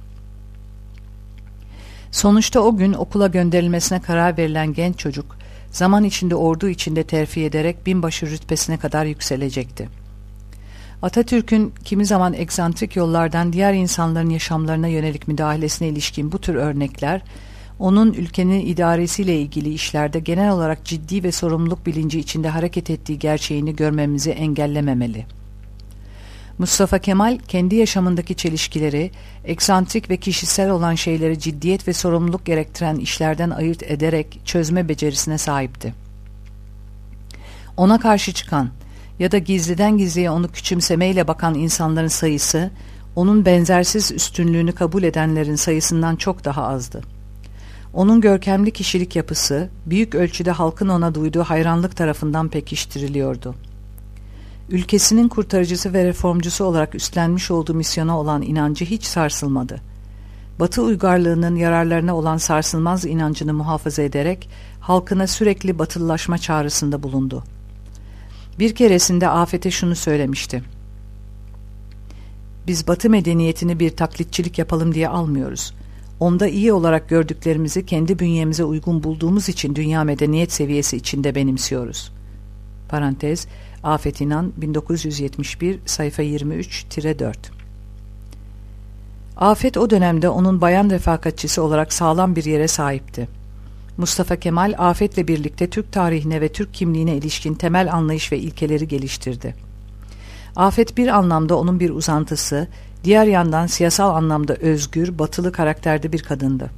S1: Sonuçta o gün okula gönderilmesine karar verilen genç çocuk, zaman içinde ordu içinde terfi ederek binbaşı rütbesine kadar yükselecekti. Atatürk'ün kimi zaman eksantrik yollardan diğer insanların yaşamlarına yönelik müdahalesine ilişkin bu tür örnekler, onun ülkenin idaresiyle ilgili işlerde genel olarak ciddi ve sorumluluk bilinci içinde hareket ettiği gerçeğini görmemizi engellememeli. Mustafa Kemal, kendi yaşamındaki çelişkileri, eksantrik ve kişisel olan şeyleri ciddiyet ve sorumluluk gerektiren işlerden ayırt ederek çözme becerisine sahipti. Ona karşı çıkan ya da gizliden gizliye onu küçümsemeyle bakan insanların sayısı, onun benzersiz üstünlüğünü kabul edenlerin sayısından çok daha azdı. Onun görkemli kişilik yapısı, büyük ölçüde halkın ona duyduğu hayranlık tarafından pekiştiriliyordu. Ülkesinin kurtarıcısı ve reformcusu olarak üstlenmiş olduğu misyona olan inancı hiç sarsılmadı. Batı uygarlığının yararlarına olan sarsılmaz inancını muhafaza ederek halkına sürekli batılılaşma çağrısında bulundu. Bir keresinde Afet'e şunu söylemişti: "Biz Batı medeniyetini bir taklitçilik yapalım diye almıyoruz. Onda iyi olarak gördüklerimizi kendi bünyemize uygun bulduğumuz için dünya medeniyet seviyesi içinde benimsiyoruz." Parantez, Afet İnan bin dokuz yüz yetmiş bir, sayfa yirmi üç dört. Afet o dönemde onun bayan refakatçisi olarak sağlam bir yere sahipti. Mustafa Kemal, Afet'le birlikte Türk tarihine ve Türk kimliğine ilişkin temel anlayış ve ilkeleri geliştirdi. Afet bir anlamda onun bir uzantısı, diğer yandan siyasal anlamda özgür, batılı karakterde bir kadındı.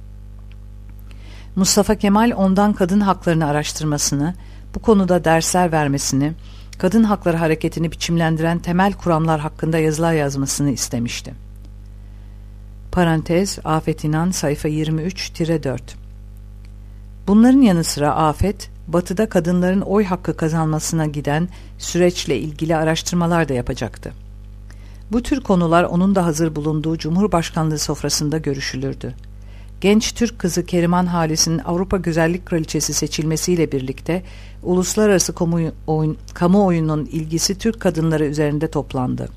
S1: Mustafa Kemal ondan kadın haklarını araştırmasını, bu konuda dersler vermesini, kadın hakları hareketini biçimlendiren temel kuramlar hakkında yazılar yazmasını istemişti. Parantez, Afet İnan, sayfa yirmi üç dört. Bunların yanı sıra Afet, Batı'da kadınların oy hakkı kazanmasına giden süreçle ilgili araştırmalar da yapacaktı. Bu tür konular onun da hazır bulunduğu Cumhurbaşkanlığı sofrasında görüşülürdü. Genç Türk kızı Keriman Halis'in Avrupa Güzellik Kraliçesi seçilmesiyle birlikte uluslararası kamuoyu, kamuoyunun ilgisi Türk kadınları üzerinde toplandı.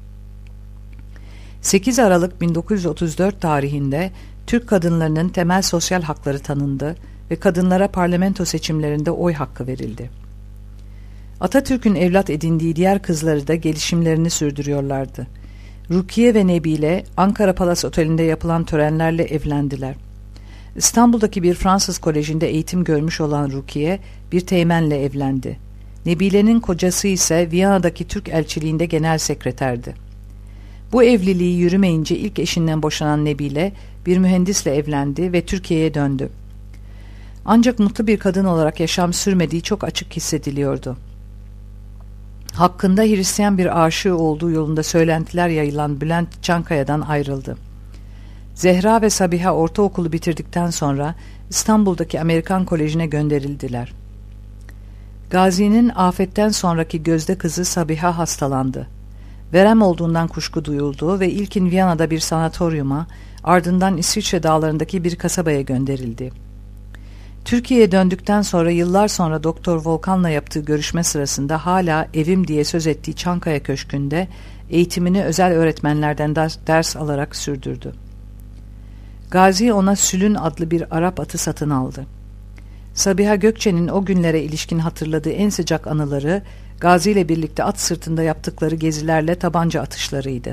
S1: sekiz Aralık bin dokuz yüz otuz dört tarihinde Türk kadınlarının temel sosyal hakları tanındı ve kadınlara parlamento seçimlerinde oy hakkı verildi. Atatürk'ün evlat edindiği diğer kızları da gelişimlerini sürdürüyorlardı. Rukiye ve Nebile, Ankara Palas Oteli'nde yapılan törenlerle evlendiler. İstanbul'daki bir Fransız kolejinde eğitim görmüş olan Rukiye, bir teğmenle evlendi. Nebile'nin kocası ise Viyana'daki Türk elçiliğinde genel sekreterdi. Bu evliliği yürümeyince ilk eşinden boşanan Nebile, bir mühendisle evlendi ve Türkiye'ye döndü. Ancak mutlu bir kadın olarak yaşam sürmediği çok açık hissediliyordu. Hakkında Hristiyan bir aşığı olduğu yolunda söylentiler yayılan Bülent Çankaya'dan ayrıldı. Zehra ve Sabiha ortaokulu bitirdikten sonra İstanbul'daki Amerikan Koleji'ne gönderildiler. Gazi'nin Afet'ten sonraki gözde kızı Sabiha hastalandı. Verem olduğundan kuşku duyuldu ve ilkin Viyana'da bir sanatoryuma, ardından İsviçre dağlarındaki bir kasabaya gönderildi. Türkiye'ye döndükten sonra yıllar sonra Doktor Volkan'la yaptığı görüşme sırasında hala evim diye söz ettiği Çankaya Köşkü'nde eğitimini özel öğretmenlerden ders alarak sürdürdü. Gazi ona Sülün adlı bir Arap atı satın aldı. Sabiha Gökçe'nin o günlere ilişkin hatırladığı en sıcak anıları Gazi ile birlikte at sırtında yaptıkları gezilerle tabanca atışlarıydı.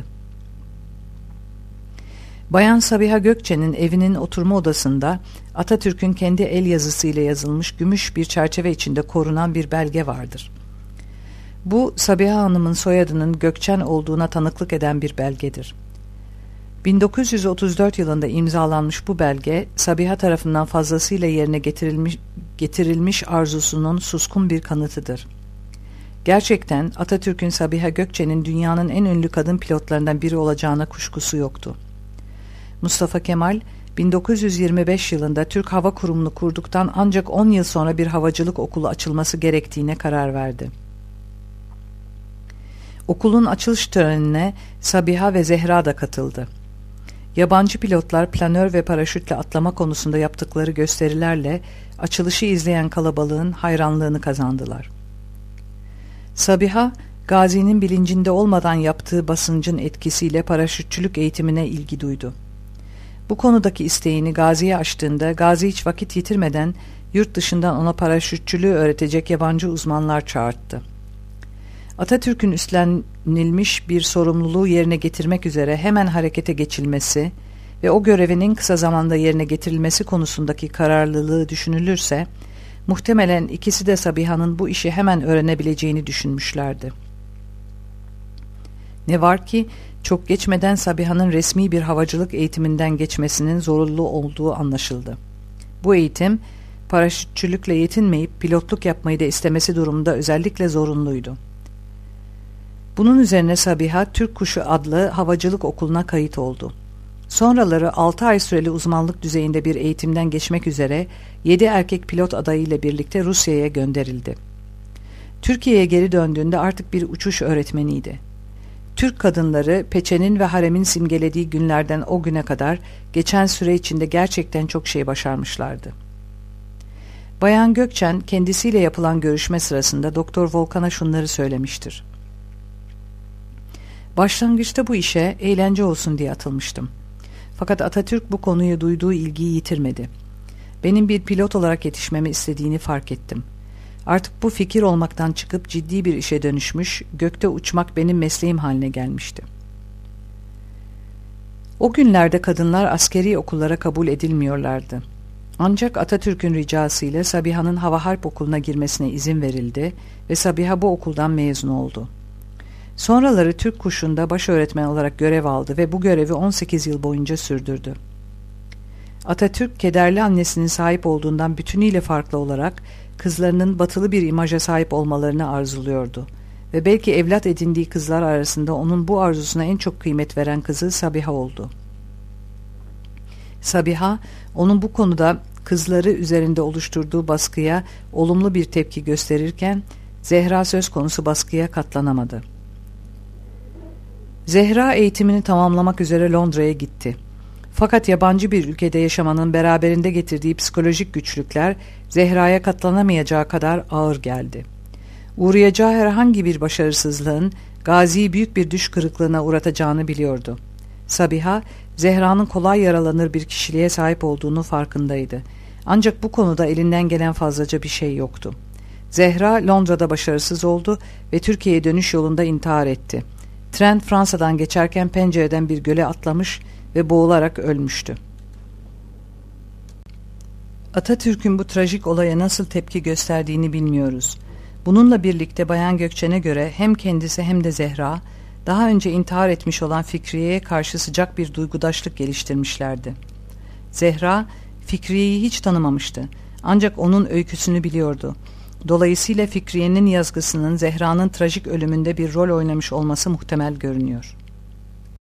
S1: Bayan Sabiha Gökçe'nin evinin oturma odasında Atatürk'ün kendi el yazısıyla yazılmış gümüş bir çerçeve içinde korunan bir belge vardır. Bu Sabiha Hanım'ın soyadının Gökçen olduğuna tanıklık eden bir belgedir. bin dokuz yüz otuz dört yılında imzalanmış bu belge, Sabiha tarafından fazlasıyla yerine getirilmiş, getirilmiş arzusunun suskun bir kanıtıdır. Gerçekten Atatürk'ün Sabiha Gökçen'in dünyanın en ünlü kadın pilotlarından biri olacağına kuşkusu yoktu. Mustafa Kemal, bin dokuz yüz yirmi beş yılında Türk Hava Kurumu'nu kurduktan ancak on yıl sonra bir havacılık okulu açılması gerektiğine karar verdi. Okulun açılış törenine Sabiha ve Zehra da katıldı. Yabancı pilotlar planör ve paraşütle atlama konusunda yaptıkları gösterilerle açılışı izleyen kalabalığın hayranlığını kazandılar. Sabiha, Gazi'nin bilincinde olmadan yaptığı basıncın etkisiyle paraşütçülük eğitimine ilgi duydu. Bu konudaki isteğini Gazi'ye açtığında Gazi hiç vakit yitirmeden yurt dışından ona paraşütçülüğü öğretecek yabancı uzmanlar çağırttı. Atatürk'ün üstlenilmiş bir sorumluluğu yerine getirmek üzere hemen harekete geçilmesi ve o görevin en kısa zamanda yerine getirilmesi konusundaki kararlılığı düşünülürse, muhtemelen ikisi de Sabiha'nın bu işi hemen öğrenebileceğini düşünmüşlerdi. Ne var ki, çok geçmeden Sabiha'nın resmi bir havacılık eğitiminden geçmesinin zorunlu olduğu anlaşıldı. Bu eğitim, paraşütçülükle yetinmeyip pilotluk yapmayı da istemesi durumunda özellikle zorunluydu. Bunun üzerine Sabiha, Türk Kuşu adlı havacılık okuluna kayıt oldu. Sonraları altı ay süreli uzmanlık düzeyinde bir eğitimden geçmek üzere yedi erkek pilot adayıyla birlikte Rusya'ya gönderildi. Türkiye'ye geri döndüğünde artık bir uçuş öğretmeniydi. Türk kadınları peçenin ve haremin simgelediği günlerden o güne kadar geçen süre içinde gerçekten çok şey başarmışlardı. Bayan Gökçen kendisiyle yapılan görüşme sırasında Doktor Volkan'a şunları söylemiştir. Başlangıçta bu işe eğlence olsun diye atılmıştım. Fakat Atatürk bu konuya duyduğu ilgiyi yitirmedi. Benim bir pilot olarak yetişmemi istediğini fark ettim. Artık bu fikir olmaktan çıkıp ciddi bir işe dönüşmüş, gökte uçmak benim mesleğim haline gelmişti. O günlerde kadınlar askeri okullara kabul edilmiyorlardı. Ancak Atatürk'ün ricasıyla Sabiha'nın Hava Harp Okulu'na girmesine izin verildi ve Sabiha bu okuldan mezun oldu. Sonraları Türk Kuşu'nda baş öğretmen olarak görev aldı ve bu görevi on sekiz yıl boyunca sürdürdü. Atatürk, kederli annesinin sahip olduğundan bütünüyle farklı olarak kızlarının batılı bir imaja sahip olmalarını arzuluyordu ve belki evlat edindiği kızlar arasında onun bu arzusuna en çok kıymet veren kızı Sabiha oldu. Sabiha, onun bu konuda kızları üzerinde oluşturduğu baskıya olumlu bir tepki gösterirken, Zehra söz konusu baskıya katlanamadı. Zehra eğitimini tamamlamak üzere Londra'ya gitti. Fakat yabancı bir ülkede yaşamanın beraberinde getirdiği psikolojik güçlükler Zehra'ya katlanamayacağı kadar ağır geldi. Uğrayacağı herhangi bir başarısızlığın Gazi'yi büyük bir düş kırıklığına uğratacağını biliyordu. Sabiha, Zehra'nın kolay yaralanır bir kişiliğe sahip olduğunu farkındaydı. Ancak bu konuda elinden gelen fazlaca bir şey yoktu. Zehra Londra'da başarısız oldu ve Türkiye'ye dönüş yolunda intihar etti. Tren Fransa'dan geçerken pencereden bir göle atlamış ve boğularak ölmüştü. Atatürk'ün bu trajik olaya nasıl tepki gösterdiğini bilmiyoruz. Bununla birlikte Bayan Gökçen'e göre hem kendisi hem de Zehra, daha önce intihar etmiş olan Fikriye'ye karşı sıcak bir duygudaşlık geliştirmişlerdi. Zehra, Fikriye'yi hiç tanımamıştı. Ancak onun öyküsünü biliyordu. Dolayısıyla Fikriye'nin yazgısının Zehra'nın trajik ölümünde bir rol oynamış olması muhtemel görünüyor.